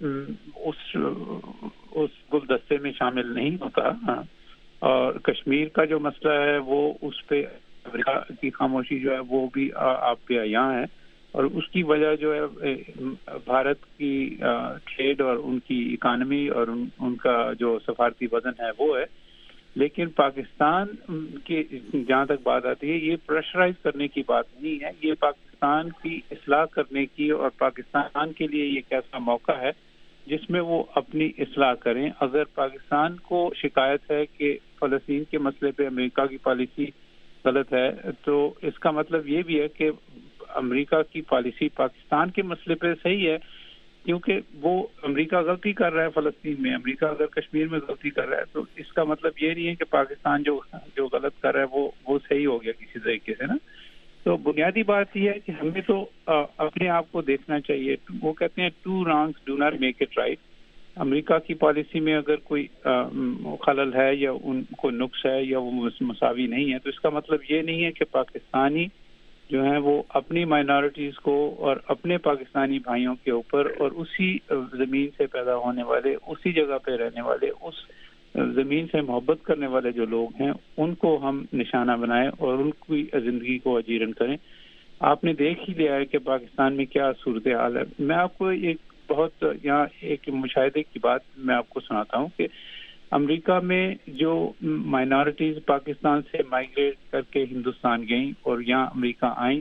اس گلدستے میں شامل نہیں ہوتا, اور کشمیر کا جو مسئلہ ہے وہ اس پہ امریکہ کی خاموشی جو ہے وہ بھی آپ پہ عیاں ہے, اور اس کی وجہ جو ہے بھارت کی ٹریڈ اور ان کی اکانومی اور ان کا جو سفارتی وزن ہے وہ ہے. لیکن پاکستان کی جہاں تک بات آتی ہے, یہ پریشرائز کرنے کی بات نہیں ہے, یہ پاکستان کی اصلاح کرنے کی, اور پاکستان کے لیے یہ ایسا موقع ہے جس میں وہ اپنی اصلاح کریں. اگر پاکستان کو شکایت ہے کہ فلسطین کے مسئلے پہ امریکہ کی پالیسی غلط ہے, تو اس کا مطلب یہ بھی ہے کہ امریکہ کی پالیسی پاکستان کے مسئلے پہ صحیح ہے, کیونکہ وہ امریکہ غلطی کر رہا ہے فلسطین میں, امریکہ اگر کشمیر میں غلطی کر رہا ہے تو اس کا مطلب یہ نہیں ہے کہ پاکستان جو غلط کر رہا ہے وہ صحیح ہو گیا کسی طریقے سے نا. تو بنیادی بات یہ ہے کہ ہمیں تو اپنے آپ کو دیکھنا چاہیے. وہ کہتے ہیں two wrongs do not make it right. امریکہ کی پالیسی میں اگر کوئی خلل ہے یا ان کو نقص ہے یا وہ مساوی نہیں ہے, تو اس کا مطلب یہ نہیں ہے کہ پاکستانی جو ہیں وہ اپنی مائنارٹیز کو اور اپنے پاکستانی بھائیوں کے اوپر اور اسی زمین سے پیدا ہونے والے, اسی جگہ پہ رہنے والے, اس زمین سے محبت کرنے والے جو لوگ ہیں ان کو ہم نشانہ بنائیں اور ان کی زندگی کو اجیرن کریں. آپ نے دیکھ ہی لیا ہے کہ پاکستان میں کیا صورتحال ہے. میں آپ کو یہاں ایک مشاہدے کی بات میں آپ کو سناتا ہوں کہ امریکہ میں جو مائنارٹیز پاکستان سے مائیگریٹ کر کے ہندوستان گئیں اور یہاں امریکہ آئیں,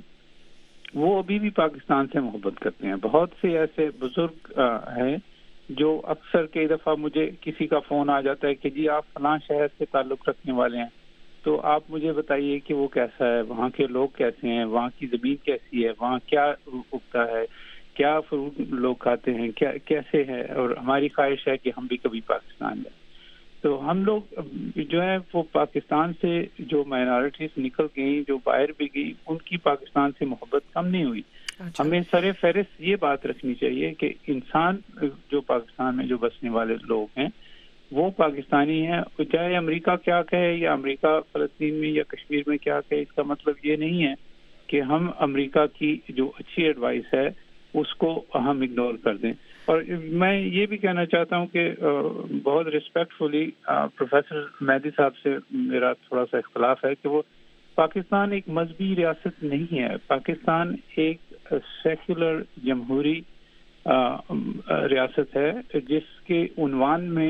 وہ ابھی بھی پاکستان سے محبت کرتے ہیں. بہت سے ایسے بزرگ ہیں جو اکثر کئی دفعہ مجھے کسی کا فون آ جاتا ہے کہ جی آپ فلاں شہر سے تعلق رکھنے والے ہیں, تو آپ مجھے بتائیے کہ وہ کیسا ہے, وہاں کے لوگ کیسے ہیں, وہاں کی زمین کیسی ہے, وہاں کیا اگتا ہے, کیا فروٹ لوگ کھاتے ہیں, کیسے ہے, اور ہماری خواہش ہے کہ ہم بھی کبھی پاکستان جائیں. تو ہم لوگ جو ہے وہ پاکستان سے جو مائنارٹیز نکل گئیں, جو باہر بھی گئی, ان کی پاکستان سے محبت کم نہیں ہوئی. ہمیں سر فہرست یہ بات رکھنی چاہیے کہ انسان جو پاکستان میں جو بسنے والے لوگ ہیں وہ پاکستانی ہیں, چاہے امریکہ کیا کہے یا امریکہ فلسطین میں یا کشمیر میں کیا کہے. اس کا مطلب یہ نہیں ہے کہ ہم امریکہ کی جو اچھی ایڈوائس ہے اس کو ہم اگنور کر دیں. اور میں یہ بھی کہنا چاہتا ہوں کہ بہت ریسپیکٹفلی پروفیسر مہدی صاحب سے میرا تھوڑا سا اختلاف ہے کہ وہ پاکستان ایک مذہبی ریاست نہیں ہے. پاکستان ایک سیکولر جمہوری ریاست ہے جس کے عنوان میں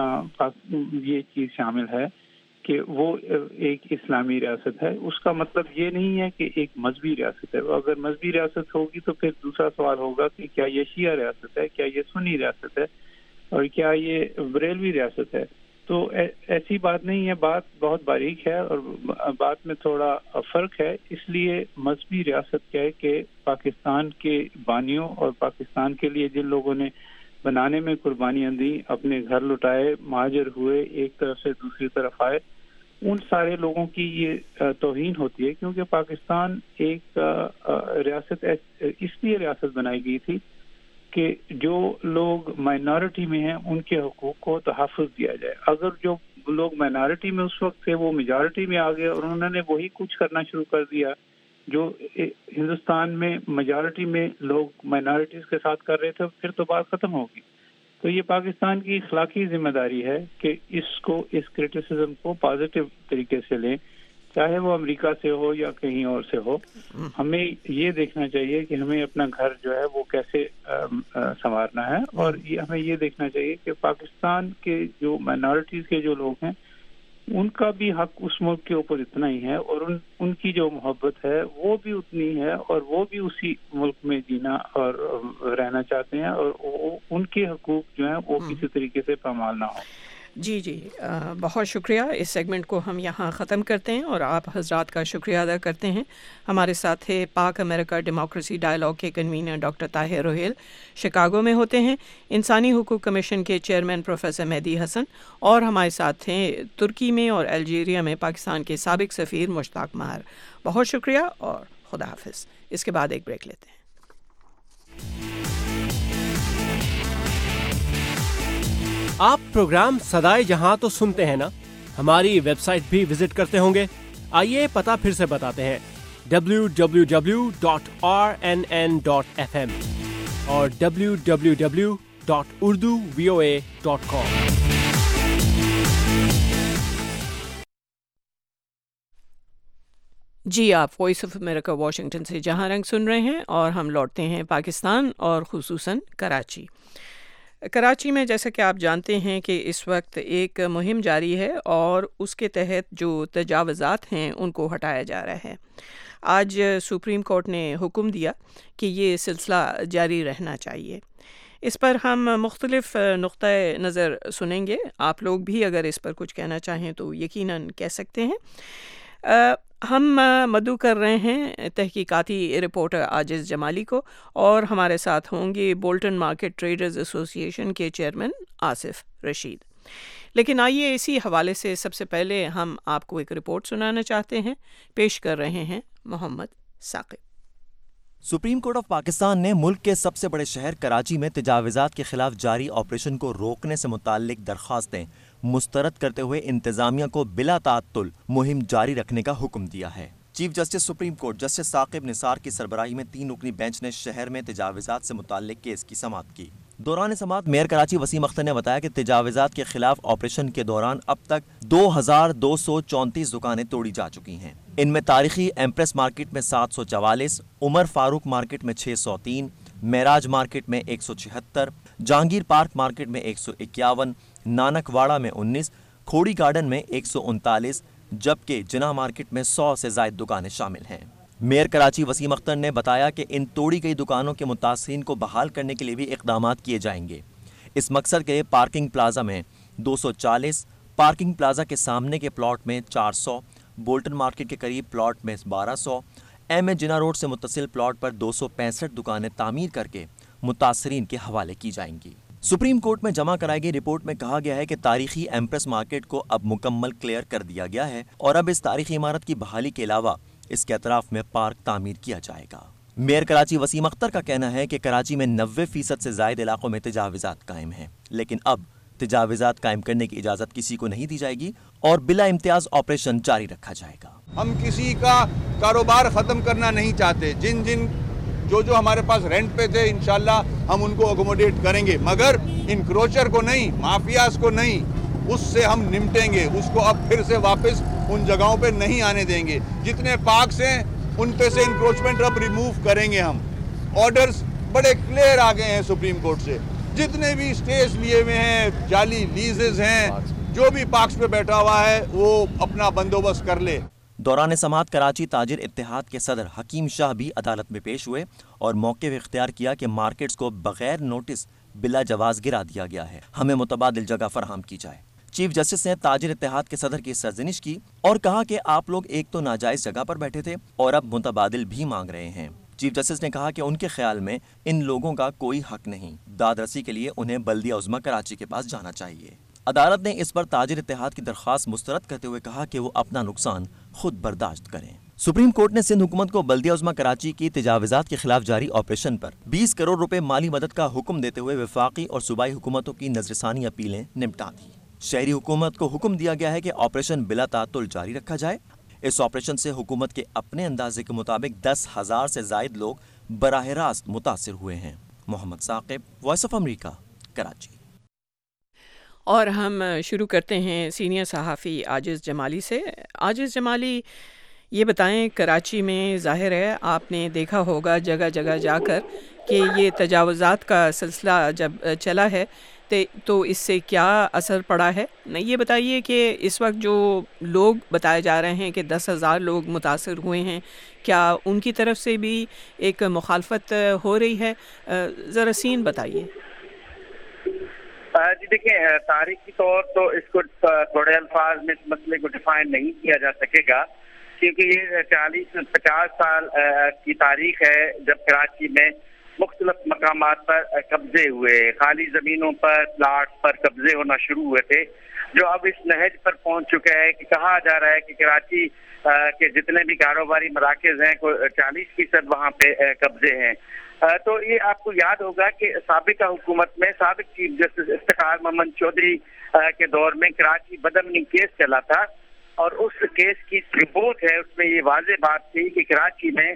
یہ چیز شامل ہے کہ وہ ایک اسلامی ریاست ہے. اس کا مطلب یہ نہیں ہے کہ ایک مذہبی ریاست ہے. اگر مذہبی ریاست ہوگی تو پھر دوسرا سوال ہوگا کہ کیا یہ شیعہ ریاست ہے, کیا یہ سنی ریاست ہے, اور کیا یہ بریلوی ریاست ہے. تو ایسی بات نہیں ہے, بات بہت باریک ہے اور بات میں تھوڑا فرق ہے. اس لیے مذہبی ریاست کیا ہے کہ پاکستان کے بانیوں اور پاکستان کے لیے جن لوگوں نے بنانے میں قربانیاں دی, اپنے گھر لٹائے, مہاجر ہوئے, ایک طرف سے دوسری طرف آئے, ان سارے لوگوں کی یہ توہین ہوتی ہے. کیونکہ پاکستان ایک ریاست اس لیے ریاست بنائی گئی تھی کہ جو لوگ مائنارٹی میں ہیں ان کے حقوق کو تحفظ دیا جائے. اگر جو لوگ مائنارٹی میں اس وقت تھے وہ میجارٹی میں آ گئے اور انہوں نے وہی کچھ کرنا شروع کر دیا جو ہندوستان میں میجارٹی میں لوگ مائنارٹیز کے ساتھ کر رہے تھے, پھر تو بات ختم ہوگی. تو یہ پاکستان کی اخلاقی ذمہ داری ہے کہ اس کرٹیسزم کو پازیٹیو طریقے سے لیں, چاہے وہ امریکہ سے ہو یا کہیں اور سے ہو. ہمیں یہ دیکھنا چاہیے کہ ہمیں اپنا گھر جو ہے وہ کیسے سنوارنا ہے, اور ہمیں یہ دیکھنا چاہیے کہ پاکستان کے جو مائنارٹیز کے جو لوگ ہیں ان کا بھی حق اس ملک کے اوپر اتنا ہی ہے, اور ان کی جو محبت ہے وہ بھی اتنی ہے, اور وہ بھی اسی ملک میں جینا اور رہنا چاہتے ہیں, اور ان کے حقوق جو ہیں وہ کسی طریقے سے پامال نہ ہو. جی بہت شکریہ. اس سیگمنٹ کو ہم یہاں ختم کرتے ہیں اور آپ حضرات کا شکریہ ادا کرتے ہیں. ہمارے ساتھ تھے پاک امریکہ ڈیموکریسی ڈائیلاگ کے convener doctor Tahir Roheel, Chicago میں ہوتے ہیں, انسانی حقوق کمیشن کے چیئرمین پروفیسر مہدی حسن, اور ہمارے ساتھ تھے ترکی میں اور الجیریا میں پاکستان کے سابق سفیر مشتاق ماہر. بہت شکریہ اور خدا حافظ. اس کے بعد ایک بریک لیتے ہیں. آپ پروگرام صدائے جہاں تو سنتے ہیں نا, ہماری ویب سائٹ بھی وزٹ کرتے ہوں گے. آئیے پتہ پھر سے بتاتے ہیں، www.rnn.fm اور www.urduvoa.com۔ جی، آپ وائس آف امریکہ واشنگٹن سے جہاں رنگ سن رہے ہیں، اور ہم لوٹتے ہیں پاکستان اور خصوصاً کراچی۔ کراچی میں جیسا کہ آپ جانتے ہیں کہ اس وقت ایک مہم جاری ہے اور اس کے تحت جو تجاوزات ہیں ان کو ہٹایا جا رہا ہے۔ آج سپریم کورٹ نے حکم دیا کہ یہ سلسلہ جاری رہنا چاہیے۔ اس پر ہم مختلف نقطۂ نظر سنیں گے، آپ لوگ بھی اگر اس پر کچھ کہنا چاہیں تو یقیناً کہہ سکتے ہیں۔ ہم مدعو کر رہے ہیں تحقیقاتی رپورٹر عاجز جمالی کو، اور ہمارے ساتھ ہوں گے بولٹن مارکیٹ ٹریڈرز ایسوسی ایشن کے چیئرمین آصف رشید۔ لیکن آئیے اسی حوالے سے سب سے پہلے ہم آپ کو ایک رپورٹ سنانا چاہتے ہیں، پیش کر رہے ہیں Muhammad Saqib. Supreme court of Pakistan نے ملک کے سب سے بڑے شہر کراچی میں تجاوزات کے خلاف جاری آپریشن کو روکنے سے متعلق درخواستیں مسترد کرتے ہوئے انتظامیہ کو بلا تعطل مہم جاری رکھنے کا حکم دیا ہے۔ Chief justice supreme court justice Saqib Nisar کی سربراہی میں 3 رکنی بینچ نے شہر میں تجاوزات سے متعلق کیس کی سماعت کی۔ دوران سماعت میئر کراچی وسیم اختر نے بتایا کہ تجاوزات کے خلاف آپریشن کے دوران اب تک 2234 دکانیں توڑی جا چکی ہیں۔ ان میں تاریخی ایمپریس مارکیٹ میں 744، عمر فاروق مارکیٹ میں 603، معراج مارکیٹ میں 176، جہانگیر پارک مارکیٹ میں 151، نانک واڑہ میں 19، کھوڑی گارڈن میں 139، جبکہ جناح مارکیٹ میں 100 سے زائد دکانیں شامل ہیں۔ میئر کراچی وسیم اختر نے بتایا کہ ان توڑی گئی دکانوں کے متاثرین کو بحال کرنے کے لیے بھی اقدامات کیے جائیں گے۔ اس مقصد کے پارکنگ پلازا میں 240، پارکنگ پلازا کے سامنے کے پلاٹ میں 400، بولٹن مارکیٹ کے قریب پلاٹ میں 1200، ایم اے جناح روڈ سے متصل پلاٹ پر 265 دکانیں تعمیر کر کے متاثرین کے حوالے کی جائیں گی۔ سپریم کورٹ میں جمع کرائی گئی رپورٹ میں کہا گیا ہے کہ تاریخی ایمپریس مارکیٹ کو اب مکمل کلیئر کر دیا گیا ہے اور اب اس تاریخی عمارت کی بحالی کے علاوہ اس کے اطراف میں پارک تعمیر کیا جائے گا۔ میئر کراچی وسیم اختر کا کہنا ہے کہ کراچی میں 90% سے زائد علاقوں میں تجاوزات قائم ہیں، لیکن اب تجاوزات قائم کرنے کی اجازت کسی کو نہیں دی جائے گی اور بلا امتیاز آپریشن جاری رکھا جائے گا۔ ہم کسی کا کاروبار ختم کرنا نہیں چاہتے، جو ہمارے پاس رینٹ پہ تھے انشاءاللہ ہم ان کو اکوموڈیٹ کریں گے، مگر انکروچر کو نہیں، مافیاز کو نہیں، اس سے ہم نمٹیں گے، اس کو اب پھر سے واپس ان جگہوں پہ نہیں آنے دیں گے۔ جتنے پارکس ہیں ان پہ سے انکروچمنٹ اب ریموو کریں گے ہم۔ آرڈرز بڑے کلیئر آ گئے ہیں سپریم کورٹ سے، جتنے بھی اسٹیز لیے ہوئے ہیں، جعلی لیزز ہیں، جو بھی پارکس پہ بیٹھا ہوا ہے وہ اپنا بندوبست کر لے۔ دوران سماعت کراچی تاجر اتحاد کے صدر حکیم شاہ بھی عدالت میں پیش ہوئے اور موقف اختیار کیا کہ مارکیٹس کو بغیر نوٹس بلا جواز گرا دیا گیا ہے، ہمیں متبادل جگہ فراہم کی جائے۔ چیف جسٹس نے تاجر اتحاد کے صدر کی سرزنش کی اور کہا کہ آپ لوگ ایک تو ناجائز جگہ پر بیٹھے تھے اور اب متبادل بھی مانگ رہے ہیں۔ چیف جسٹس نے کہا کہ ان کے خیال میں ان لوگوں کا کوئی حق نہیں، داد رسی کے لیے انہیں بلدیہ عظمیٰ کراچی کے پاس جانا چاہیے۔ عدالت نے اس پر تاجر اتحاد کی درخواست مسترد کرتے ہوئے کہا کہ وہ اپنا نقصان خود برداشت کریں۔ سپریم کورٹ نے سندھ حکومت کو بلدیہ عظمیٰ کراچی کی تجاوزات کے خلاف جاری آپریشن پر 20 کروڑ روپے مالی مدد کا حکم دیتے ہوئے وفاقی اور صوبائی حکومتوں کی نظرثانی اپیلیں نمٹا دی۔ شہری حکومت کو حکم دیا گیا ہے کہ آپریشن بلا تعطل جاری رکھا جائے۔ اس آپریشن سے حکومت کے اپنے اندازے کے مطابق 10,000 سے زائد لوگ براہ راست متاثر ہوئے ہیں۔ Muhammad Saqib, voice of America, Karachi. اور ہم شروع کرتے ہیں سینئر صحافی عاجز جمالی سے۔ عاجز جمالی، یہ بتائیں، کراچی میں ظاہر ہے آپ نے دیکھا ہوگا جگہ جگہ جا کر کہ یہ تجاوزات کا سلسلہ جب چلا ہے تو اس سے کیا اثر پڑا ہے؟ یہ بتائیے کہ اس وقت جو لوگ بتائے جا رہے ہیں کہ 10,000 لوگ متاثر ہوئے ہیں، کیا ان کی طرف سے بھی ایک مخالفت ہو رہی ہے؟ ذرا سین بتائیے۔ جی دیکھیں، تاریخی طور تو اس کو تھوڑے الفاظ میں اس مسئلے کو ڈیفائن نہیں کیا جا سکے گا، کیونکہ یہ 40-50 سال کی تاریخ ہے جب کراچی میں مختلف مقامات پر قبضے ہوئے، خالی زمینوں پر، پلاٹ پر قبضے ہونا شروع ہوئے تھے، جو اب اس نہج پر پہنچ چکا ہے کہ کہا جا رہا ہے کہ کراچی کے جتنے بھی کاروباری مراکز ہیں کوئی 40% وہاں پہ قبضے ہیں۔ تو یہ آپ کو یاد ہوگا کہ سابقہ حکومت میں سابق چیف جسٹس افتخار محمد چودھری کے دور میں کراچی بدامنی کیس چلا تھا، اور اس کیس کی رپورٹ ہے اس میں یہ واضح بات تھی کہ کراچی میں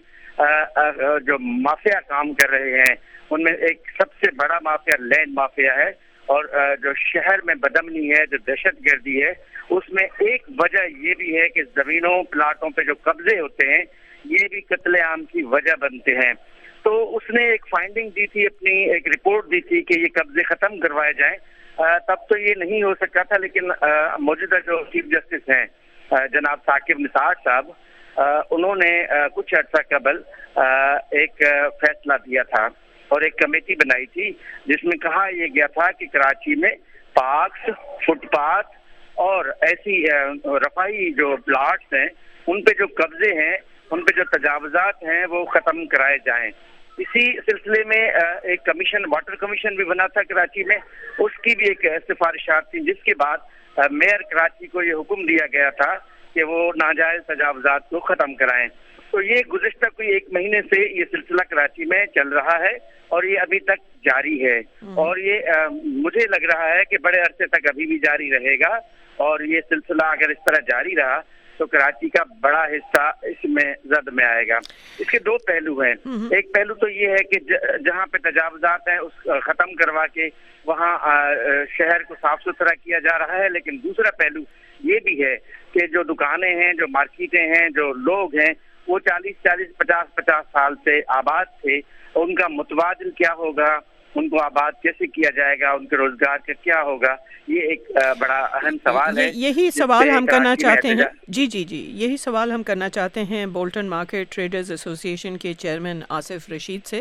جو مافیا کام کر رہے ہیں ان میں ایک سب سے بڑا مافیا لینڈ مافیا ہے، اور جو شہر میں بدامنی ہے، جو دہشت گردی ہے، اس میں ایک وجہ یہ بھی ہے کہ زمینوں پلاٹوں پہ جو قبضے ہوتے ہیں یہ بھی قتل عام کی وجہ بنتے ہیں. تو اس نے ایک فائنڈنگ دی تھی، اپنی ایک رپورٹ دی تھی کہ یہ قبضے ختم کروائے جائیں. تب تو یہ نہیں ہو سکا تھا، لیکن موجودہ جو چیف جسٹس ہیں جناب ثاقب نثار صاحب، انہوں نے کچھ عرصہ قبل ایک فیصلہ دیا تھا اور ایک کمیٹی بنائی تھی جس میں کہا یہ گیا تھا کہ کراچی میں پارکس، فٹ پاتھ اور ایسی رفاہی جو پلاٹس ہیں ان پہ جو قبضے ہیں، ان پہ جو تجاوزات ہیں وہ ختم کرائے جائیں. اسی سلسلے میں ایک کمیشن، واٹر کمیشن بھی بنا تھا کراچی میں، اس کی بھی ایک سفارشات تھیں، جس کے بعد میئر کراچی کو یہ حکم دیا گیا تھا کہ وہ ناجائز تجاوزات کو ختم کرائیں. تو یہ گزشتہ کوئی 1 مہینے سے یہ سلسلہ کراچی میں چل رہا ہے اور یہ ابھی تک جاری ہے، اور یہ مجھے لگ رہا ہے کہ بڑے عرصے تک ابھی بھی جاری رہے گا. اور یہ سلسلہ اگر اس طرح جاری رہا تو کراچی کا بڑا حصہ اس میں زد میں آئے گا. اس کے 2 پہلو ہیں. ایک پہلو تو یہ ہے کہ جہاں پہ تجاوزات ہیں اس ختم کروا کے وہاں شہر کو صاف ستھرا کیا جا رہا ہے، لیکن دوسرا پہلو یہ بھی ہے کہ جو دکانیں ہیں، جو مارکیٹیں ہیں، جو لوگ ہیں وہ 40-40 50-50 سال سے آباد تھے، ان کا متبادل کیا ہوگا، ان کو آباد کیسے کیا جائے گا، ان کے روزگار کا کیا ہوگا، یہ ایک بڑا اہم سوال ہے. یہی سوال ہم کرنا چاہتے ہیں. جی یہی سوال ہم کرنا چاہتے ہیں بولٹن مارکیٹ ٹریڈرز ایسوسی ایشن کے چیئرمین آصف رشید سے.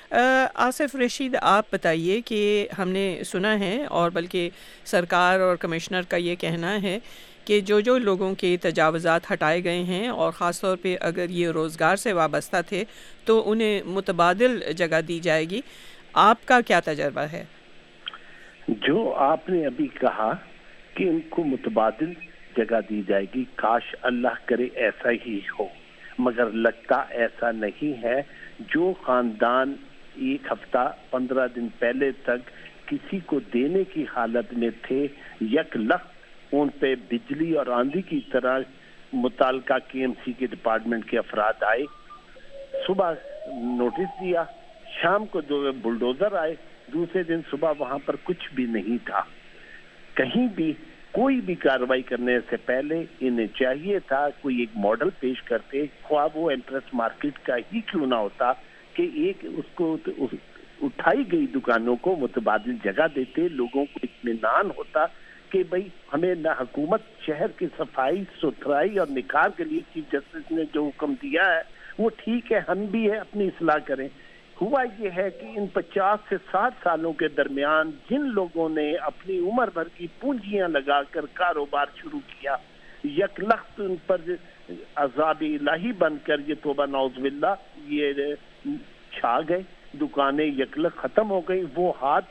آصف رشید، آپ بتائیے کہ ہم نے سنا ہے اور بلکہ سرکار اور کمشنر کا یہ کہنا ہے کہ جو لوگوں کے تجاوزات ہٹائے گئے ہیں اور خاص طور پہ اگر یہ روزگار سے وابستہ تھے تو انہیں متبادل جگہ دی جائے گی. آپ کا کیا تجربہ ہے؟ جو آپ نے ابھی کہا کہ ان کو متبادل جگہ دی جائے گی، کاش اللہ کرے ایسا ہی ہو، مگر لگتا ایسا نہیں ہے. جو خاندان 1 ہفتہ 15 دن پہلے تک کسی کو دینے کی حالت میں تھے، یک لخت ان پہ بجلی اور آندھی کی طرح متعلقہ KMC کے ڈپارٹمنٹ کے افراد آئے، صبح نوٹس دیا، شام کو 2 بلڈوزر آئے، دوسرے دن صبح وہاں پر کچھ بھی نہیں تھا. کہیں بھی کوئی بھی کارروائی کرنے سے پہلے انہیں چاہیے تھا کوئی ایک ماڈل پیش کرتے، خواہ وہ انٹرسٹ مارکیٹ کا ہی کیوں نہ ہوتا، کہ ایک اس کو اٹھائی گئی دکانوں کو متبادل جگہ دیتے، لوگوں کو اطمینان ہوتا کہ بھئی ہمیں نہ حکومت شہر کی صفائی ستھرائی اور نکھار کے لیے چیف جسٹس نے جو حکم دیا ہے وہ ٹھیک ہے، ہم بھی ہے اپنی اصلاح کریں. ہوا یہ ہے کہ ان 50 سے 60 سالوں کے درمیان جن لوگوں نے اپنی عمر بھر کی پونجیاں لگا کر کاروبار شروع کیا، یک لخت ان پر عذاب الہی بن کر یہ توبہ نعوذ باللہ یہ چھا گئے، دکانیں یک لخت ختم ہو گئی. وہ ہاتھ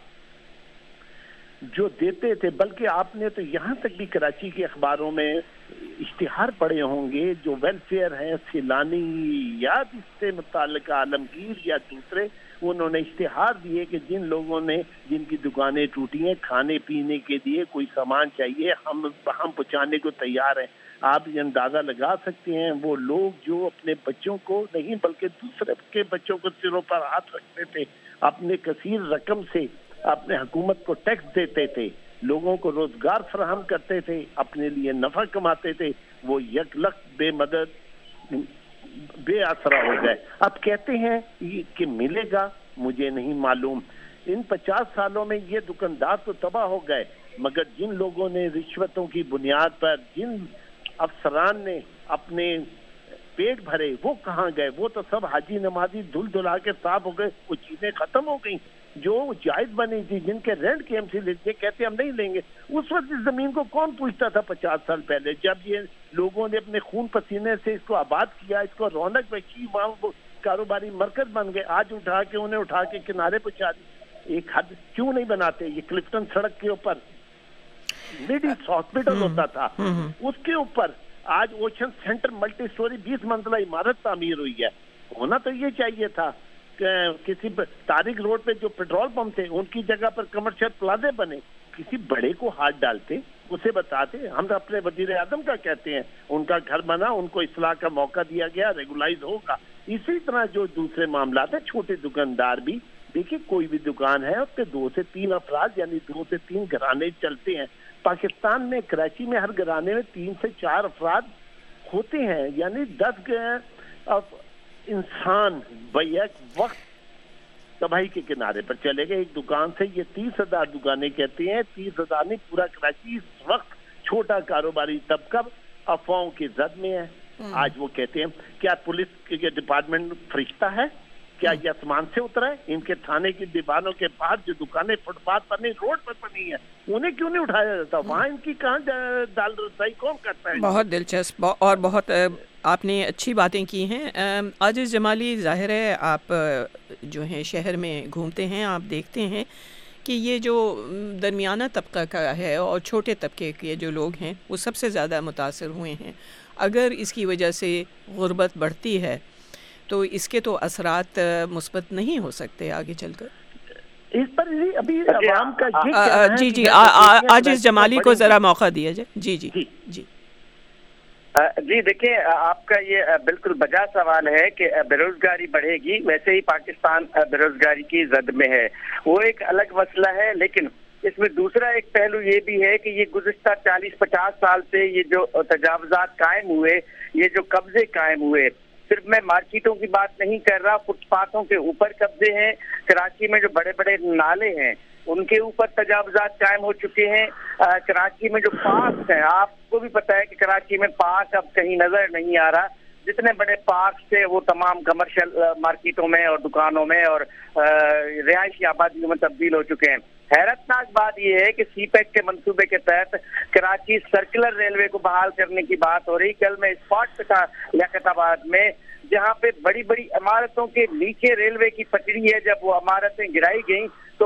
جو دیتے تھے، بلکہ آپ نے تو یہاں تک بھی کراچی کے اخباروں میں اشتہار پڑے ہوں گے، جو ویلفیئر ہیں، سیلانی یا اس سے متعلق عالمگیر یا دوسرے، انہوں نے اشتہار دیے کہ جن لوگوں نے جن کی دکانیں ٹوٹی ہیں، کھانے پینے کے لیے کوئی سامان چاہیے، ہم پہنچانے کو تیار ہیں. آپ یہ اندازہ لگا سکتے ہیں وہ لوگ جو اپنے بچوں کو نہیں بلکہ دوسرے کے بچوں کو سروں پر ہاتھ رکھتے تھے، اپنے کثیر رقم سے اپنے حکومت کو ٹیکس دیتے تھے، لوگوں کو روزگار فراہم کرتے تھے، اپنے لیے نفع کماتے تھے، وہ یک لخت بے مدد بے آسرا ہو گئے. اب کہتے ہیں کہ ملے گا، مجھے نہیں معلوم. ان 50 سالوں میں یہ دکاندار تو تباہ ہو گئے، مگر جن لوگوں نے رشوتوں کی بنیاد پر، جن افسران نے اپنے پیٹ بھرے، وہ کہاں گئے؟ وہ تو سب حاجی نمازی دھل دھلا کے صاف ہو گئے، وہ چیزیں ختم ہو گئیں جو جائز بنی تھی، جن کے رینٹ KMC لیتے کہتے ہم نہیں لیں گے. اس وقت اس زمین کو کون پوچھتا تھا 50 سال پہلے، جب یہ لوگوں نے اپنے خون پسینے سے اس کو آباد کیا، اس کو رونق بخشی، وہاں وہ کاروباری مرکز بن گئے. آج انہیں اٹھا کے کنارے پہنچا دی. ایک حد کیوں نہیں بناتے؟ یہ کلفٹن سڑک کے اوپر لیڈیز ہاسپٹل ہوتا تھا، اس کے اوپر آج اوشن سینٹر ملٹی سٹوری 20 منزلہ عمارت تعمیر ہوئی ہے. ہونا تو یہ چاہیے تھا کسی تاریخ روڈ پہ جو پیٹرول پمپ تھے ان کی جگہ پر کمرشل پلازے بنے، کسی بڑے کو ہاتھ ڈالتے اسے بتاتے. ہم اپنے وزیر اعظم کا کہتے ہیں, ان کا گھر بنا, ان کو اصلاح کا موقع دیا گیا, ریگولائز ہوگا. اسی طرح جو دوسرے معاملات ہیں, چھوٹے دکاندار بھی دیکھیے, کوئی بھی دکان ہے اس کے 2 سے 3 افراد یعنی 2 سے 3 گھرانے چلتے ہیں. پاکستان میں کراچی میں ہر گھرانے میں 3 سے 4 افراد ہوتے ہیں, یعنی 10 انسان بیک وقت تباہی کے کنارے پر چلے گئے. ایک دکان سے یہ 30,000 دکانیں کہتے ہیں, 30,000 نہیں, پورا کراچی اس وقت چھوٹا کاروباری طبقہ افواہوں کی زد میں ہے. آج وہ کہتے ہیں کیا پولیس کے ڈپارٹمنٹ فرشتہ ہے, کیا یہ آسمان سے اترا ہے؟ ان کے تھانے کی دیواروں کے بعد جو دکانیں فٹ پاتھ پر نہیں, روڈ پر بنی ہیں, انہیں کیوں نہیں اٹھایا جاتا؟ وہاں ان کی کہاں دال رسائی کون کرتا ہے؟ بہت دلچسپ اور بہت آپ نے اچھی باتیں کی ہیں. عاجز جمالی, ظاہر ہے آپ جو ہیں شہر میں گھومتے ہیں, آپ دیکھتے ہیں کہ یہ جو درمیانہ طبقہ کا ہے اور چھوٹے طبقے کے جو لوگ ہیں وہ سب سے زیادہ متاثر ہوئے ہیں. اگر اس کی وجہ سے غربت بڑھتی ہے تو اس کے تو اثرات مثبت نہیں ہو سکتے آگے چل کر. اس پر ابھی عوام کا یہ کہنا ہے. جی عاجز جمالی کو ذرا موقع دیا جائے. جی دیکھیں, آپ کا یہ بالکل بجا سوال ہے کہ بے روزگاری بڑھے گی. ویسے ہی پاکستان بے روزگاری کی زد میں ہے, وہ ایک الگ مسئلہ ہے. لیکن اس میں دوسرا ایک پہلو یہ بھی ہے کہ یہ گزشتہ 40-50 سال سے یہ جو تجاوزات قائم ہوئے, یہ جو قبضے قائم ہوئے, صرف میں مارکیٹوں کی بات نہیں کر رہا, فٹ پاتھوں کے اوپر قبضے ہیں. کراچی میں جو بڑے بڑے نالے ہیں ان کے اوپر تجاوزات قائم ہو چکے ہیں. کراچی میں جو پارکس ہیں, آپ کو بھی پتہ ہے کہ کراچی میں پارک اب کہیں نظر نہیں آ رہا. جتنے بڑے پارکس تھے وہ تمام کمرشل مارکیٹوں میں اور دکانوں میں اور رہائشی آبادیوں میں تبدیل ہو چکے ہیں. حیرت ناک بات یہ ہے کہ سی پیک کے منصوبے کے تحت کراچی سرکولر ریلوے کو بحال کرنے کی بات ہو رہی. کل میں اسپاٹ پہ تھا لیاقت آباد میں, جہاں پہ بڑی بڑی عمارتوں کے نیچے ریلوے کی پٹری ہے. جب وہ عمارتیں گرائی گئیں تو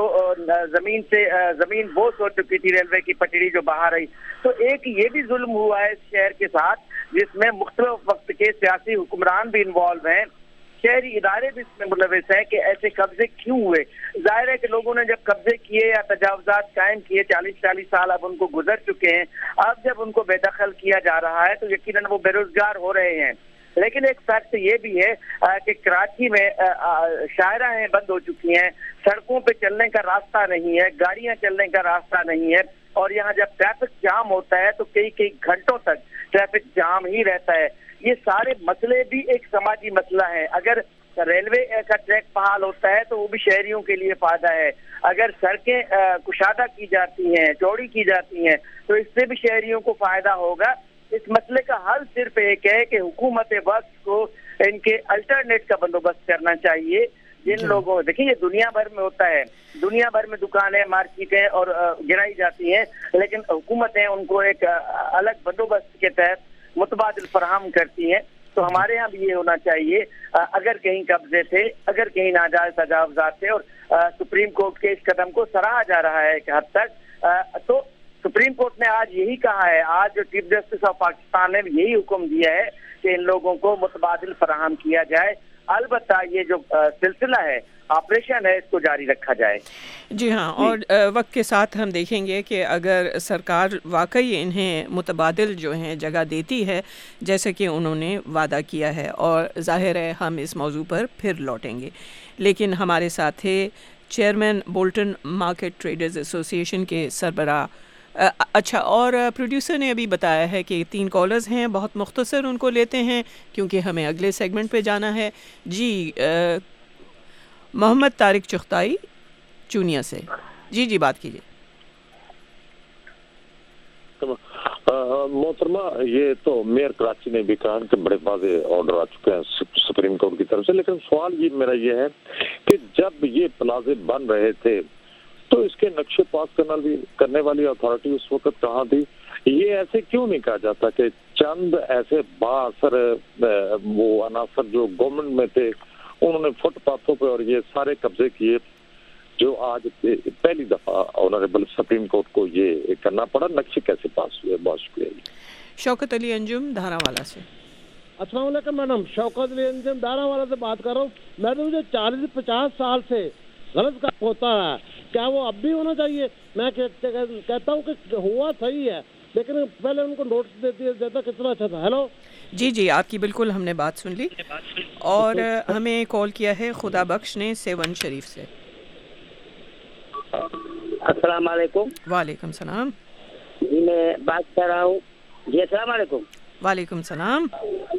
زمین بوس ہو چکی تھی ریلوے کی پٹری جو باہر آئی. تو ایک یہ بھی ظلم ہوا ہے اس شہر کے ساتھ, جس میں مختلف وقت کے سیاسی حکمران بھی انوالو ہیں, شہری ادارے بھی اس میں ملوث ہیں کہ ایسے قبضے کیوں ہوئے. ظاہر ہے کہ لوگوں نے جب قبضے کیے یا تجاوزات قائم کیے, 40 سال اب ان کو گزر چکے ہیں, اب جب ان کو بے دخل کیا جا رہا ہے تو یقیناً وہ بے روزگار ہو رہے ہیں. لیکن ایک فیکٹ یہ بھی ہے کہ کراچی میں شاہراہیں بند ہو چکی ہیں, سڑکوں پہ چلنے کا راستہ نہیں ہے, گاڑیاں چلنے کا راستہ نہیں ہے, اور یہاں جب ٹریفک جام ہوتا ہے تو کئی گھنٹوں تک ٹریفک جام ہی رہتا ہے. یہ سارے مسئلے بھی ایک سماجی مسئلہ ہے. اگر ریلوے کا ٹریک بحال ہوتا ہے تو وہ بھی شہریوں کے لیے فائدہ ہے. اگر سڑکیں کشادہ کی جاتی ہیں, چوڑی کی جاتی ہیں, تو اس سے بھی شہریوں کو فائدہ ہوگا. اس مسئلے کا حل صرف ایک ہے کہ حکومت وقت کو ان کے الٹرنیٹ کا بندوبست کرنا چاہیے. جن لوگوں, دیکھیں یہ دنیا بھر میں ہوتا ہے, دنیا بھر میں دکانیں, مارکیٹیں اور گرائی جاتی ہیں, لیکن حکومتیں ان کو ایک الگ بندوبست کے تحت متبادل فراہم کرتی ہیں. تو ہمارے یہاں بھی یہ ہونا چاہیے, اگر کہیں قبضے تھے, اگر کہیں ناجائز تجاوزات تھے, اور سپریم کورٹ کے اس قدم کو سراہا جا رہا ہے ایک حد تک, تو سپریم کورٹ نے آج یہی کہا ہے, آج جو چیف جسٹس آف پاکستان نے یہی حکم دیا ہے کہ ان لوگوں کو متبادل فراہم کیا جائے. البتہ یہ جو سلسلہ ہے, آپریشن ہے, اس کو جاری رکھا جائے. جی ہاں, اور وقت کے ساتھ ہم دیکھیں گے کہ اگر سرکار واقعی انہیں متبادل جو ہیں جگہ دیتی ہے جیسے کہ انہوں نے وعدہ کیا ہے, اور ظاہر ہے ہم اس موضوع پر پھر لوٹیں گے. لیکن ہمارے ساتھ تھے چیئرمین بولٹن مارکیٹ ٹریڈرز ایسوسی ایشن کے سربراہ. اچھا, اور پروڈیوسر نے ابھی بتایا ہے کہ 3 کالرز ہیں, بہت مختصر ان کو لیتے ہیں کیونکہ ہمیں اگلے سیگمنٹ پہ جانا ہے. جی محمد طارق چغتائی چونیا سے, جی بات کیجیے. محترمہ, یہ تو میئر کراچی نے بھی کہا کہ بڑے واضح آرڈر آ چکے ہیں سپریم کورٹ کی طرف سے, لیکن سوال یہ میرا یہ ہے کہ جب یہ پلازے بن رہے تھے تو اس کے نقشے پاس کرنے والی اتھارٹی اس وقت کہاں تھی؟ یہ ایسے کیوں نہیں کہا جاتا کہ چند ایسے با اثر وہ عناصر جو گورنمنٹ میں تھے انہوں نے فٹ پاتھوں پہ اور یہ سارے قبضے کیے, جو آج پہلی دفعہ آنریبل سپریم کورٹ کو یہ کرنا پڑا, نقشے کیسے پاس ہوئے؟ بہت شکریہ. شوکت علی انجم دھارا والا سے. السلام علیکم میڈم, شوکت علی انجم دھارا والا سے بات کر رہا ہوں. میڈم جو 40-50 سال سے غلط کام ہوتا ہے, क्या वो अब भी होना चाहिए? मैं कहता हूँ कि हुआ सही है, लेकिन पहले उनको नोटिस दे दिया जाता कितना अच्छा था। हेलो जी जी, आपकी बिल्कुल हमने बात सुन ली। और हमें कॉल किया है खुदा बख्श ने सेवन शरीफ से। अस्सलाम वालेकुम। वालेकुम सलाम। जी मैं बात कर रहा हूँ। जी अस्सलाम वालेकुम। वालेकुम सलाम।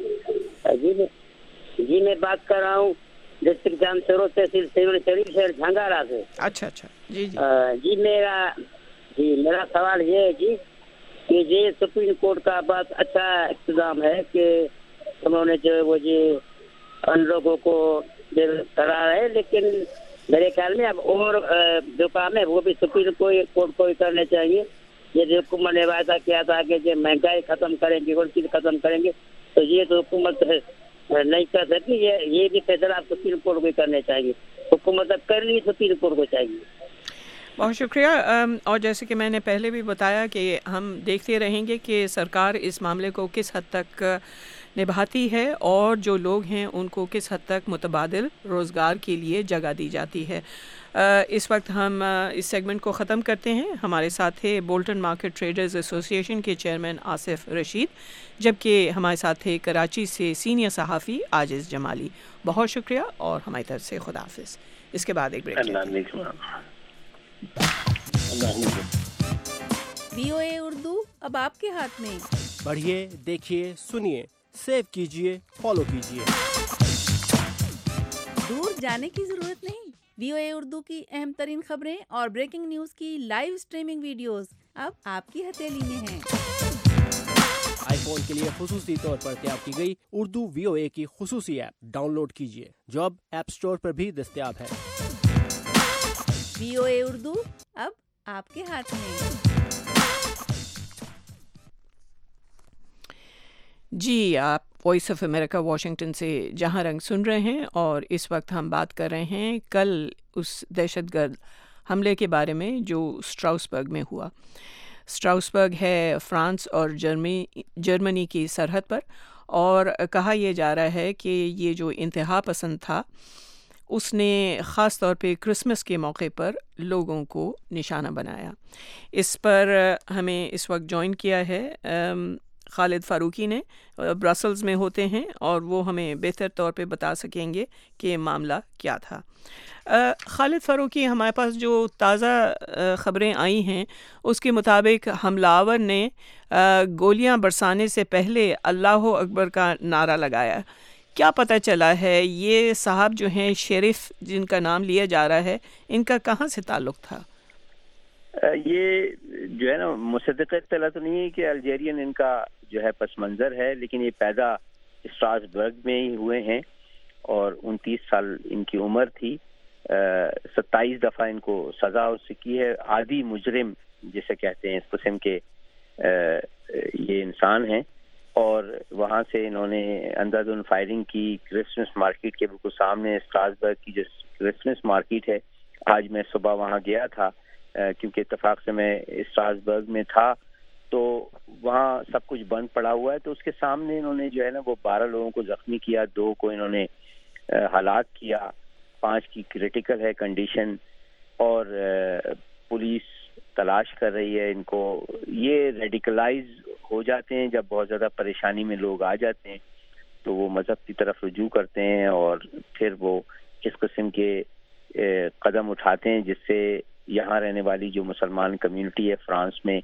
जी मैं बात कर रहा हूँ डिस्ट्रिक्ट जामशेरो तहसील सेवन शरीफ शहर झंगारा से। अच्छा अच्छा जी जी। जी मेरा सवाल ये है जी कि ये सुप्रीम कोर्ट का बहुत अच्छा इंतजाम है कि उन्होंने जो वो जी उन लोगों को करा है, लेकिन मेरे ख्याल में अब और जो काम है वो भी सुप्रीम कोर्ट को ही करने चाहिए। ये जो हुकूमत ने वायदा किया था कि जो महंगाई खत्म करेंगे और चीज खत्म करेंगे, तो ये तो हुकूमत नहीं कर सकती। ये भी फैसला सुप्रीम कोर्ट को ही करने चाहिए। हुकूमत अब कर रही, सुप्रीम कोर्ट को चाहिए। बहुत शुक्रिया। और जैसे कि मैंने पहले भी बताया कि हम देखते रहेंगे कि सरकार इस मामले को किस हद तक निभाती है और जो लोग हैं उनको किस हद तक मुतबादिल रोज़गार के लिए जगह दी जाती है। इस वक्त हम इस सेगमेंट को ख़त्म करते हैं। हमारे साथ थे बोल्टन मार्केट ट्रेडर्स एसोसिएशन के चेयरमैन आसिफ रशीद, जबकि हमारे साथ थे कराची से सीनियर सहाफ़ी आजिज़ जमाली। बहुत शुक्रिया और हमारी तरफ से खुदा हाफिज़। इसके बाद एक ब्रेक। VOA उर्दू अब आपके हाथ में। पढ़िए, देखिए, सुनिए, सेव कीजिए, फॉलो कीजिए। दूर जाने की जरूरत नहीं। VOA उर्दू की अहम तरीन खबरें और ब्रेकिंग न्यूज की लाइव स्ट्रीमिंग वीडियोस अब आपकी हथेली में हैं। आईफोन के लिए खुसूसी तौर पर तैयार की गई उर्दू VOA की खुसूसी ऐप डाउनलोड कीजिए, जो अब ऐप स्टोर पर भी दस्तयाब है। VOA उर्दू अब आपके हाथ में। जी, आप वॉइस ऑफ अमेरिका वाशिंगटन से जहां रंग सुन रहे हैं और इस वक्त हम बात कर रहे हैं कल उस दहशतगर्द हमले के बारे में जो स्ट्रासबर्ग में हुआ। स्ट्रासबर्ग है फ्रांस और जर्मनी की सरहद पर, और कहा यह जा रहा है कि ये जो इंतहा पसंद था उसने ख़ास तौर पे क्रिसमस के मौके पर लोगों को निशाना बनाया। इस पर हमें इस वक्त जॉइन किया है खालिद फ़ारूकी ने, ब्रसल्स में होते हैं और वो हमें बेहतर तौर पे बता सकेंगे कि मामला क्या था। खालिद फ़ारूकी, हमारे पास जो ताज़ा ख़बरें आई हैं उसके मुताबिक हमलावर ने गोलियां बरसाने से पहले अल्लाह अकबर का नारा लगाया। क्या पता चला है ये साहब जो हैं शेरिफ जिनका नाम लिया जा रहा है, इनका कहाँ से ताल्लुक़ था? ये जो है ना मुसद्दक़ इत्तला तो नहीं है कि अल्जेरियन इनका जो है पस मंज़र है, लेकिन ये पैदा स्ट्रासबर्ग में ही हुए हैं और 29 साल इनकी उम्र थी। 27 दफ़ा इनको सज़ा हो चुकी है। आदी मुजरिम जिसे कहते हैं इस किस्म के ये इंसान हैं, और वहाँ से इन्होंने अंधाधुंध फायरिंग की क्रिसमस मार्केट के बिल्कुल सामने। स्ट्रासबर्ग की जो क्रिसमस मार्केट है, आज मैं सुबह वहाँ गया था क्योंकि इत्तेफाक से मैं स्ट्रासबर्ग में था, तो वहाँ सब कुछ बंद पड़ा हुआ है। तो उसके सामने इन्होंने जो है ना वो 12 लोगों को जख्मी किया, 2 को इन्होंने हलाक किया, 5 की क्रिटिकल है कंडीशन, और पुलिस तलाश कर रही है इनको। ये रेडिकलाइज हो जाते हैं जब बहुत ज़्यादा परेशानी में लोग आ जाते हैं, तो वो मज़हब की तरफ रुजू करते हैं और फिर वो इस किस्म के कदम उठाते हैं जिससे यहाँ रहने वाली जो मुसलमान कम्युनिटी है फ्रांस में,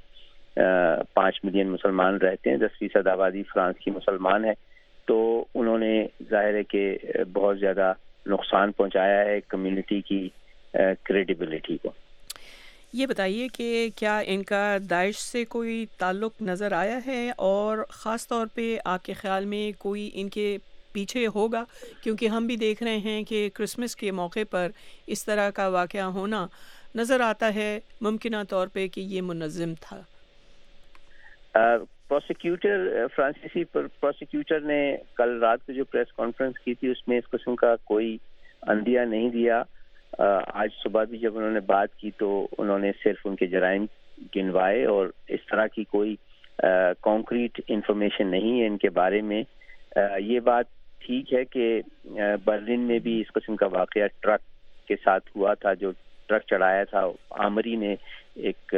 5 मिलियन मुसलमान रहते हैं, 10% आबादी फ्रांस की मुसलमान है, तो उन्होंने जाहिर है कि बहुत ज़्यादा नुकसान पहुँचाया है कम्युनिटी की क्रेडिबिलिटी को। ये बताइए कि क्या इनका दाइश से कोई ताल्लुक़ नज़र आया है, और ख़ास तौर पे आपके ख़्याल में कोई इनके पीछे होगा? क्योंकि हम भी देख रहे हैं कि क्रिसमस के मौके पर इस तरह का वाक़या होना नज़र आता है मुमकिन तौर पे कि ये मुनज़्ज़म था। प्रोसिक्यूटर फ्रांसीसी प्रोसिक्यूटर ने कल रात को जो प्रेस कॉन्फ्रेंस की थी उसमें इस किस्म का कोई अंदिया नहीं दिया। आज सुबह भी जब उन्होंने बात की तो उन्होंने सिर्फ उनके जराइम गिनवाए और इस तरह की कोई कॉन्क्रीट इंफॉर्मेशन नहीं है इनके बारे में। ये बात ठीक है कि बर्लिन में भी इस किस्म का वाक़या ट्रक के साथ हुआ था जो ٹرک چڑھایا تھا آمری نے ایک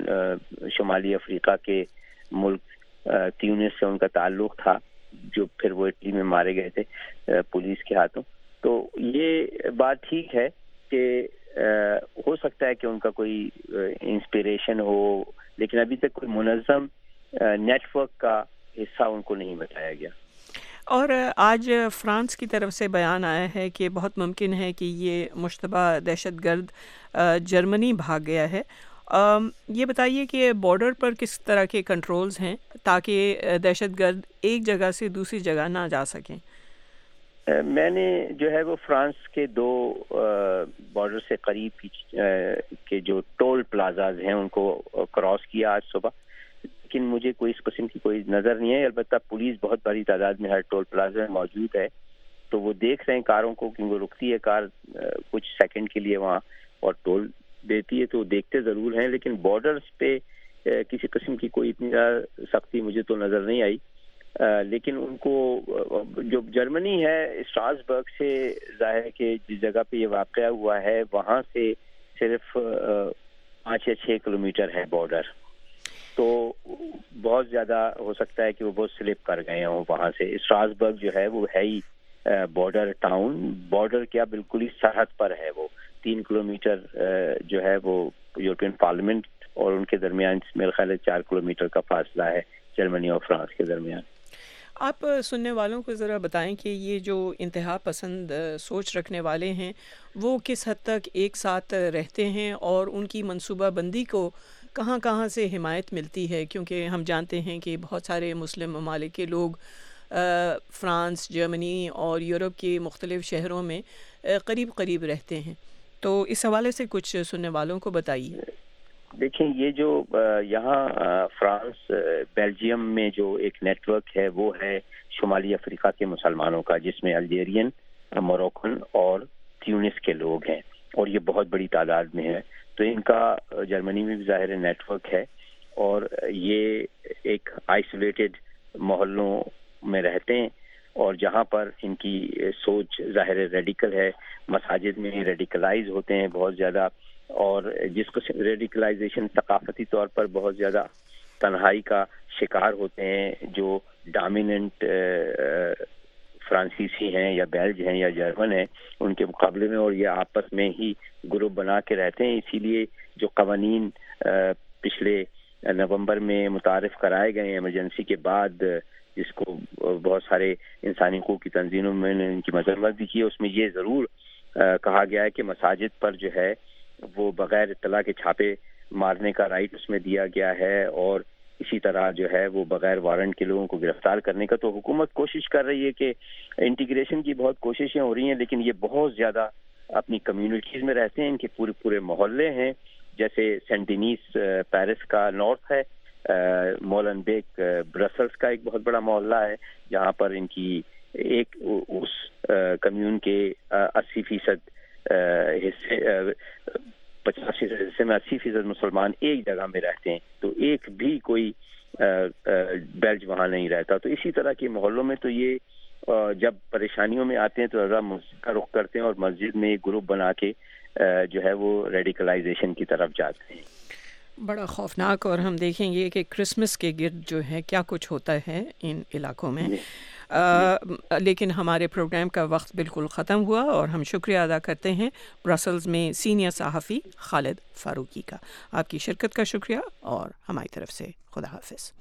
شمالی افریقہ کے ملک تیونس سے ان کا تعلق تھا، جو پھر وہ اٹلی میں مارے گئے تھے پولیس کے ہاتھوں. تو یہ بات ٹھیک ہے کہ ہو سکتا ہے کہ ان کا کوئی انسپریشن ہو، لیکن ابھی تک کوئی منظم نیٹ ورک کا حصہ ان کو نہیں بتایا گیا. اور آج فرانس کی طرف سے بیان آیا ہے کہ بہت ممکن ہے کہ یہ مشتبہ دہشت گرد جرمنی بھاگ گیا ہے. یہ بتائیے کہ بارڈر پر کس طرح کے کنٹرولز ہیں تاکہ دہشت گرد ایک جگہ سے دوسری جگہ نہ جا سکیں؟ میں نے جو ہے وہ فرانس کے 2 بارڈر سے قریب کے جو ٹول پلازاز ہیں ان کو کراس کیا آج صبح، لیکن مجھے کوئی اس قسم کی کوئی نظر نہیں ہے. البتہ پولیس بہت بڑی تعداد میں ہر ٹول پلازا میں موجود ہے، تو وہ دیکھ رہے ہیں کاروں کو، کیونکہ رکتی ہے کار کچھ سیکنڈ کے لیے وہاں اور ٹول دیتی ہے، تو دیکھتے ضرور ہیں. لیکن بارڈرز پہ کسی قسم کی کوئی اتنی سختی مجھے تو نظر نہیں آئی. لیکن ان کو جو جرمنی ہے اسٹراسبرگ سے ظاہر ہے کہ جس جگہ پہ یہ واقعہ ہوا ہے وہاں سے صرف 5 یا 6 کلومیٹر ہے بارڈر، تو بہت زیادہ ہو سکتا ہے کہ وہ بہت سلپ کر گئے ہوں وہاں سے. اسٹراسبرگ جو ہے وہ ہے ہی بارڈر ٹاؤن، بارڈر کیا بالکل ہی سرحد پر ہے. وہ 3 کلومیٹر جو ہے وہ یورپین پارلیمنٹ اور ان کے درمیان میرے خیال ہے 4 کلومیٹر کا فاصلہ ہے جرمنی اور فرانس کے درمیان. آپ سننے والوں کو ذرا بتائیں کہ یہ جو انتہا پسند سوچ رکھنے والے ہیں وہ کس حد تک ایک ساتھ رہتے ہیں اور ان کی منصوبہ بندی کو کہاں کہاں سے حمایت ملتی ہے، کیونکہ ہم جانتے ہیں کہ بہت سارے مسلم ممالک کے لوگ فرانس، جرمنی اور یورپ کے مختلف شہروں میں قریب قریب رہتے ہیں. تو اس حوالے سے کچھ سننے والوں کو بتائیے. دیکھیں یہ جو یہاں فرانس بیلجیم میں جو ایک نیٹ ورک ہے وہ ہے شمالی افریقہ کے مسلمانوں کا، جس میں الجیرین، موروکن اور تیونس کے لوگ ہیں، اور یہ بہت بڑی تعداد میں ہے. تو ان کا جرمنی میں بھی ظاہر نیٹ ورک ہے، اور یہ ایک آئسولیٹڈ محلوں میں رہتے ہیں، اور جہاں پر ان کی سوچ ظاہر ریڈیکل ہے. مساجد میں ریڈیکلائز ہوتے ہیں بہت زیادہ، اور جس کو ریڈیکلائزیشن ثقافتی طور پر بہت زیادہ تنہائی کا شکار ہوتے ہیں. جو ڈامیننٹ فرانسیسی ہیں یا بیلج ہیں یا جرمن ہیں ان کے مقابلے میں، اور یہ آپس میں ہی گروپ بنا کے رہتے ہیں. اسی لیے جو قوانین پچھلے نومبر میں متعارف کرائے گئے ہیں ایمرجنسی کے بعد، جس کو بہت سارے انسانی حقوق کی تنظیموں میں نے ان کی مذمت بھی کی، اس میں یہ ضرور کہا گیا ہے کہ مساجد پر جو ہے وہ بغیر اطلاع کے چھاپے مارنے کا رائٹ اس میں دیا گیا ہے، اور اسی طرح جو ہے وہ بغیر وارنٹ کے لوگوں کو گرفتار کرنے کا. تو حکومت کوشش کر رہی ہے کہ انٹیگریشن کی بہت کوششیں ہو رہی ہیں، لیکن یہ بہت زیادہ اپنی کمیونٹیز میں رہتے ہیں. ان کے پورے محلے ہیں، جیسے سینٹ ڈینیس پیرس کا نارتھ ہے، مولن بیک برسلز کا ایک بہت بڑا محلہ ہے، جہاں پر ان کی ایک اس کمیون کے 80% حصے 50% حصے میں 80% مسلمان ایک جگہ میں رہتے ہیں. تو ایک بھی کوئی بیلج وہاں نہیں رہتا. تو اسی طرح کے محلوں میں تو یہ جب پریشانیوں میں آتے ہیں تو رضا مسجد کا رخ کرتے ہیں، اور مسجد میں ایک گروپ بنا کے جو ہے وہ ریڈیکلائزیشن کی طرف جاتے ہیں. بڑا خوفناک. اور ہم دیکھیں گے کہ کرسمس کے گرد جو ہے کیا کچھ ہوتا ہے ان علاقوں میں. لیکن ہمارے پروگرام کا وقت بالکل ختم ہوا، اور ہم شکریہ ادا کرتے ہیں برسلز میں سینئر صحافی خالد فاروقی کا. آپ کی شرکت کا شکریہ، اور ہماری طرف سے خدا حافظ.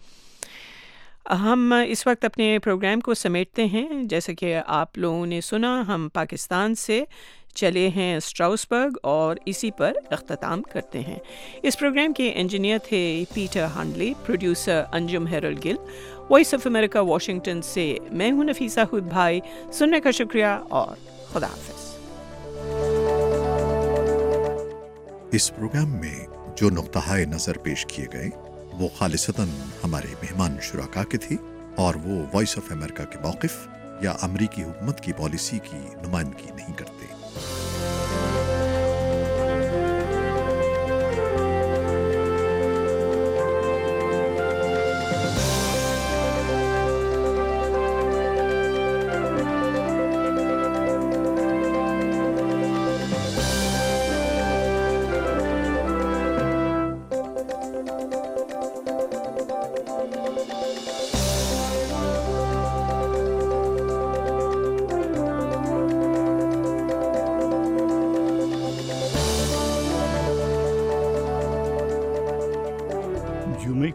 ہم اس وقت اپنے پروگرام کو سمیٹتے ہیں. جیسے کہ آپ لوگوں نے سنا، ہم پاکستان سے چلے ہیں اسٹراؤسبرگ اور اسی پر اختتام کرتے ہیں. اس پروگرام کے انجینئر تھے Peter Handley, producer Anjum Herral Gill. Voice of America Washington سے میں ہوں نفیسہ ہود بھائی. سننے کا شکریہ، اور خدا حافظ. اس پروگرام میں جو نقطہ نظر پیش کیے گئے وہ خالصتاً ہمارے مہمان شرکا کے تھے، اور وہ وائس آف امریکہ کے موقف یا امریکی حکومت کی پالیسی کی نمائندگی نہیں کرتے.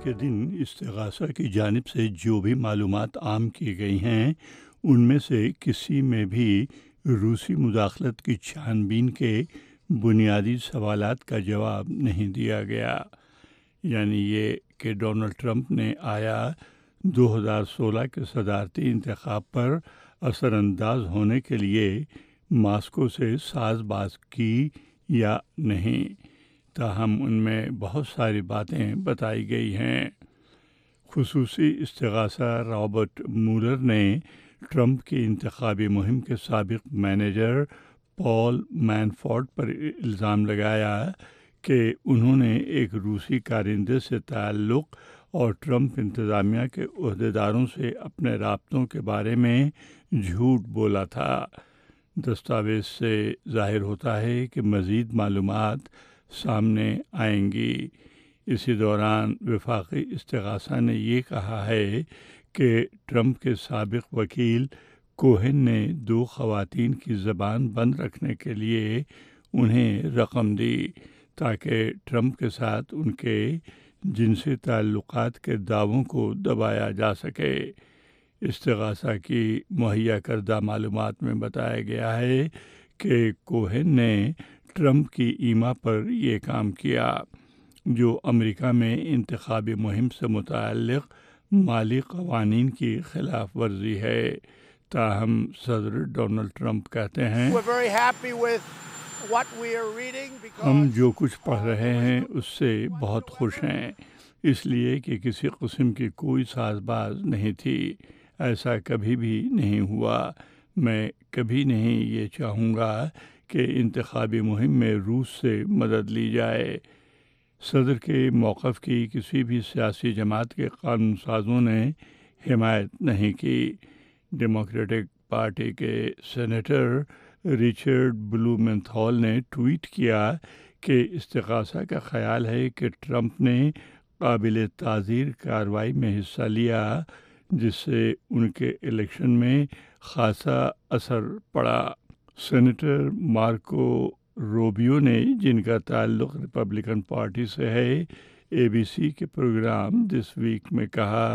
کے دن استغاثہ کی جانب سے جو بھی معلومات عام کی گئی ہیں ان میں سے کسی میں بھی روسی مداخلت کی چھان بین کے بنیادی سوالات کا جواب نہیں دیا گیا، یعنی یہ کہ ڈونلڈ ٹرمپ نے آیا 2016 کے صدارتی انتخاب پر اثر انداز ہونے کے لیے ماسکو سے ساز باز کی یا نہیں، تاہم ان میں بہت ساری باتیں بتائی گئی ہیں۔ خصوصی استغاثہ رابرٹ مولر نے ٹرمپ کی انتخابی مہم کے سابق مینیجر پال مینفورڈ پر الزام لگایا کہ انہوں نے ایک روسی کارندے سے تعلق اور ٹرمپ انتظامیہ کے عہدیداروں سے اپنے رابطوں کے بارے میں جھوٹ بولا تھا۔ دستاویز سے ظاہر ہوتا ہے کہ مزید معلومات سامنے آئیں گی۔ اسی دوران وفاقی استغاثہ نے یہ کہا ہے کہ ٹرمپ کے سابق وکیل کوہن نے 2 خواتین کی زبان بند رکھنے کے لیے انہیں رقم دی تاکہ ٹرمپ کے ساتھ ان کے جنسی تعلقات کے دعووں کو دبایا جا سکے۔ استغاثہ کی مہیا کردہ معلومات میں بتایا گیا ہے کہ کوہن نے ٹرمپ کی ایما پر یہ کام کیا، جو امریکہ میں انتخابی مہم سے متعلق مالی قوانین کی خلاف ورزی ہے۔ تاہم صدر ڈونلڈ ٹرمپ کہتے ہیں ہم جو کچھ پڑھ رہے ہیں اس سے بہت خوش ہیں، اس لیے کہ کسی قسم کی کوئی ساز باز نہیں تھی، ایسا کبھی بھی نہیں ہوا۔ میں کبھی نہیں یہ چاہوں گا کہ انتخابی مہم میں روس سے مدد لی جائے۔ صدر کے موقف کی کسی بھی سیاسی جماعت کے قانون سازوں نے حمایت نہیں کی۔ ڈیموکریٹک پارٹی کے سینیٹر ریچرڈ بلومنتھال نے ٹویٹ کیا کہ استغاثہ کا خیال ہے کہ ٹرمپ نے قابل تعزیر کارروائی میں حصہ لیا جس سے ان کے الیکشن میں خاصا اثر پڑا۔ سینیٹر مارکو روبیو نے، جن کا تعلق ریپبلکن پارٹی سے ہے، ABC کے پروگرام دس ویک میں کہا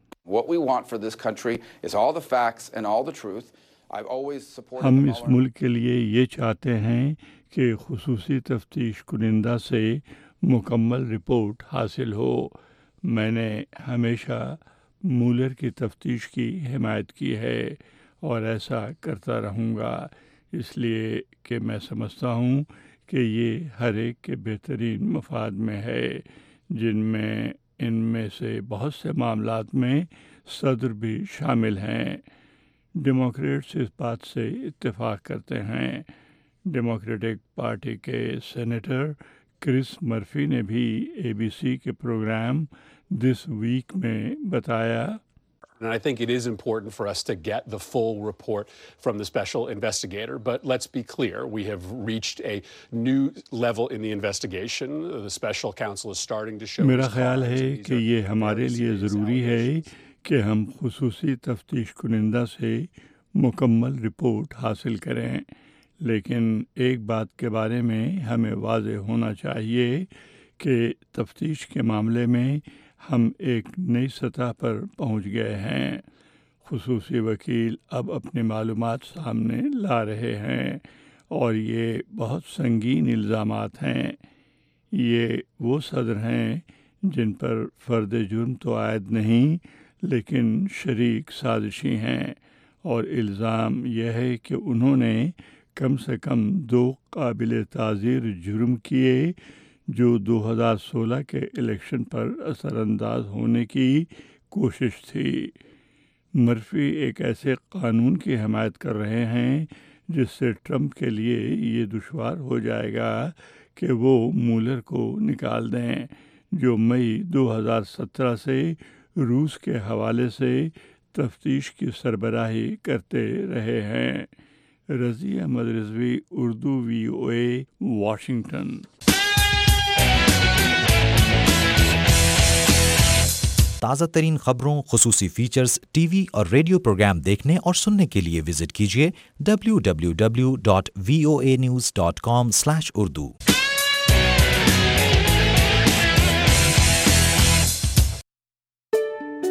ہم اس ملک کے لیے یہ چاہتے ہیں کہ خصوصی تفتیش کنندہ سے مکمل رپورٹ حاصل ہو۔ میں نے ہمیشہ مولر کی تفتیش کی حمایت کی ہے اور ایسا کرتا رہوں گا، اس لیے کہ میں سمجھتا ہوں کہ یہ ہر ایک کے بہترین مفاد میں ہے، ان میں سے بہت سے معاملات میں صدر بھی شامل ہیں۔ ڈیموکریٹس اس بات سے اتفاق کرتے ہیں۔ ڈیموکریٹک پارٹی کے سینیٹر کرس مرفی نے بھی ABC کے پروگرام دس ویک میں بتایا And I think it is important for us to get the full report from the special investigator, but let's be clear, we have reached a new level in the investigation. The special counsel is starting to show. میرا خیال ہے کہ یہ ہمارے لیے ضروری ہے کہ ہم خصوصی تفتیش کنندہ سے مکمل رپورٹ حاصل کریں، لیکن ایک بات کے بارے میں ہمیں واضح ہونا چاہیے کہ تفتیش کے معاملے میں ہم ایک نئی سطح پر پہنچ گئے ہیں۔ خصوصی وکیل اب اپنی معلومات سامنے لا رہے ہیں اور یہ بہت سنگین الزامات ہیں۔ یہ وہ صدر ہیں جن پر فرد جرم تو عائد نہیں لیکن شریک سازشی ہیں، اور الزام یہ ہے کہ انہوں نے کم سے کم 2 قابل تعزیر جرم کیے جو 2016 کے الیکشن پر اثر انداز ہونے کی کوشش تھی۔ مرفی ایک ایسے قانون کی حمایت کر رہے ہیں جس سے ٹرمپ کے لیے یہ دشوار ہو جائے گا کہ وہ مولر کو نکال دیں، جو مئی 2017 سے روس کے حوالے سے تفتیش کی سربراہی کرتے رہے ہیں۔ Razi Ahmed Rizvi, Urdu VOA، Washington. تازہ ترین خبروں، خصوصی فیچرز، ٹی وی اور ریڈیو پروگرام دیکھنے اور سننے کے لیے وزٹ کیجیے www.voanews.com/urdu۔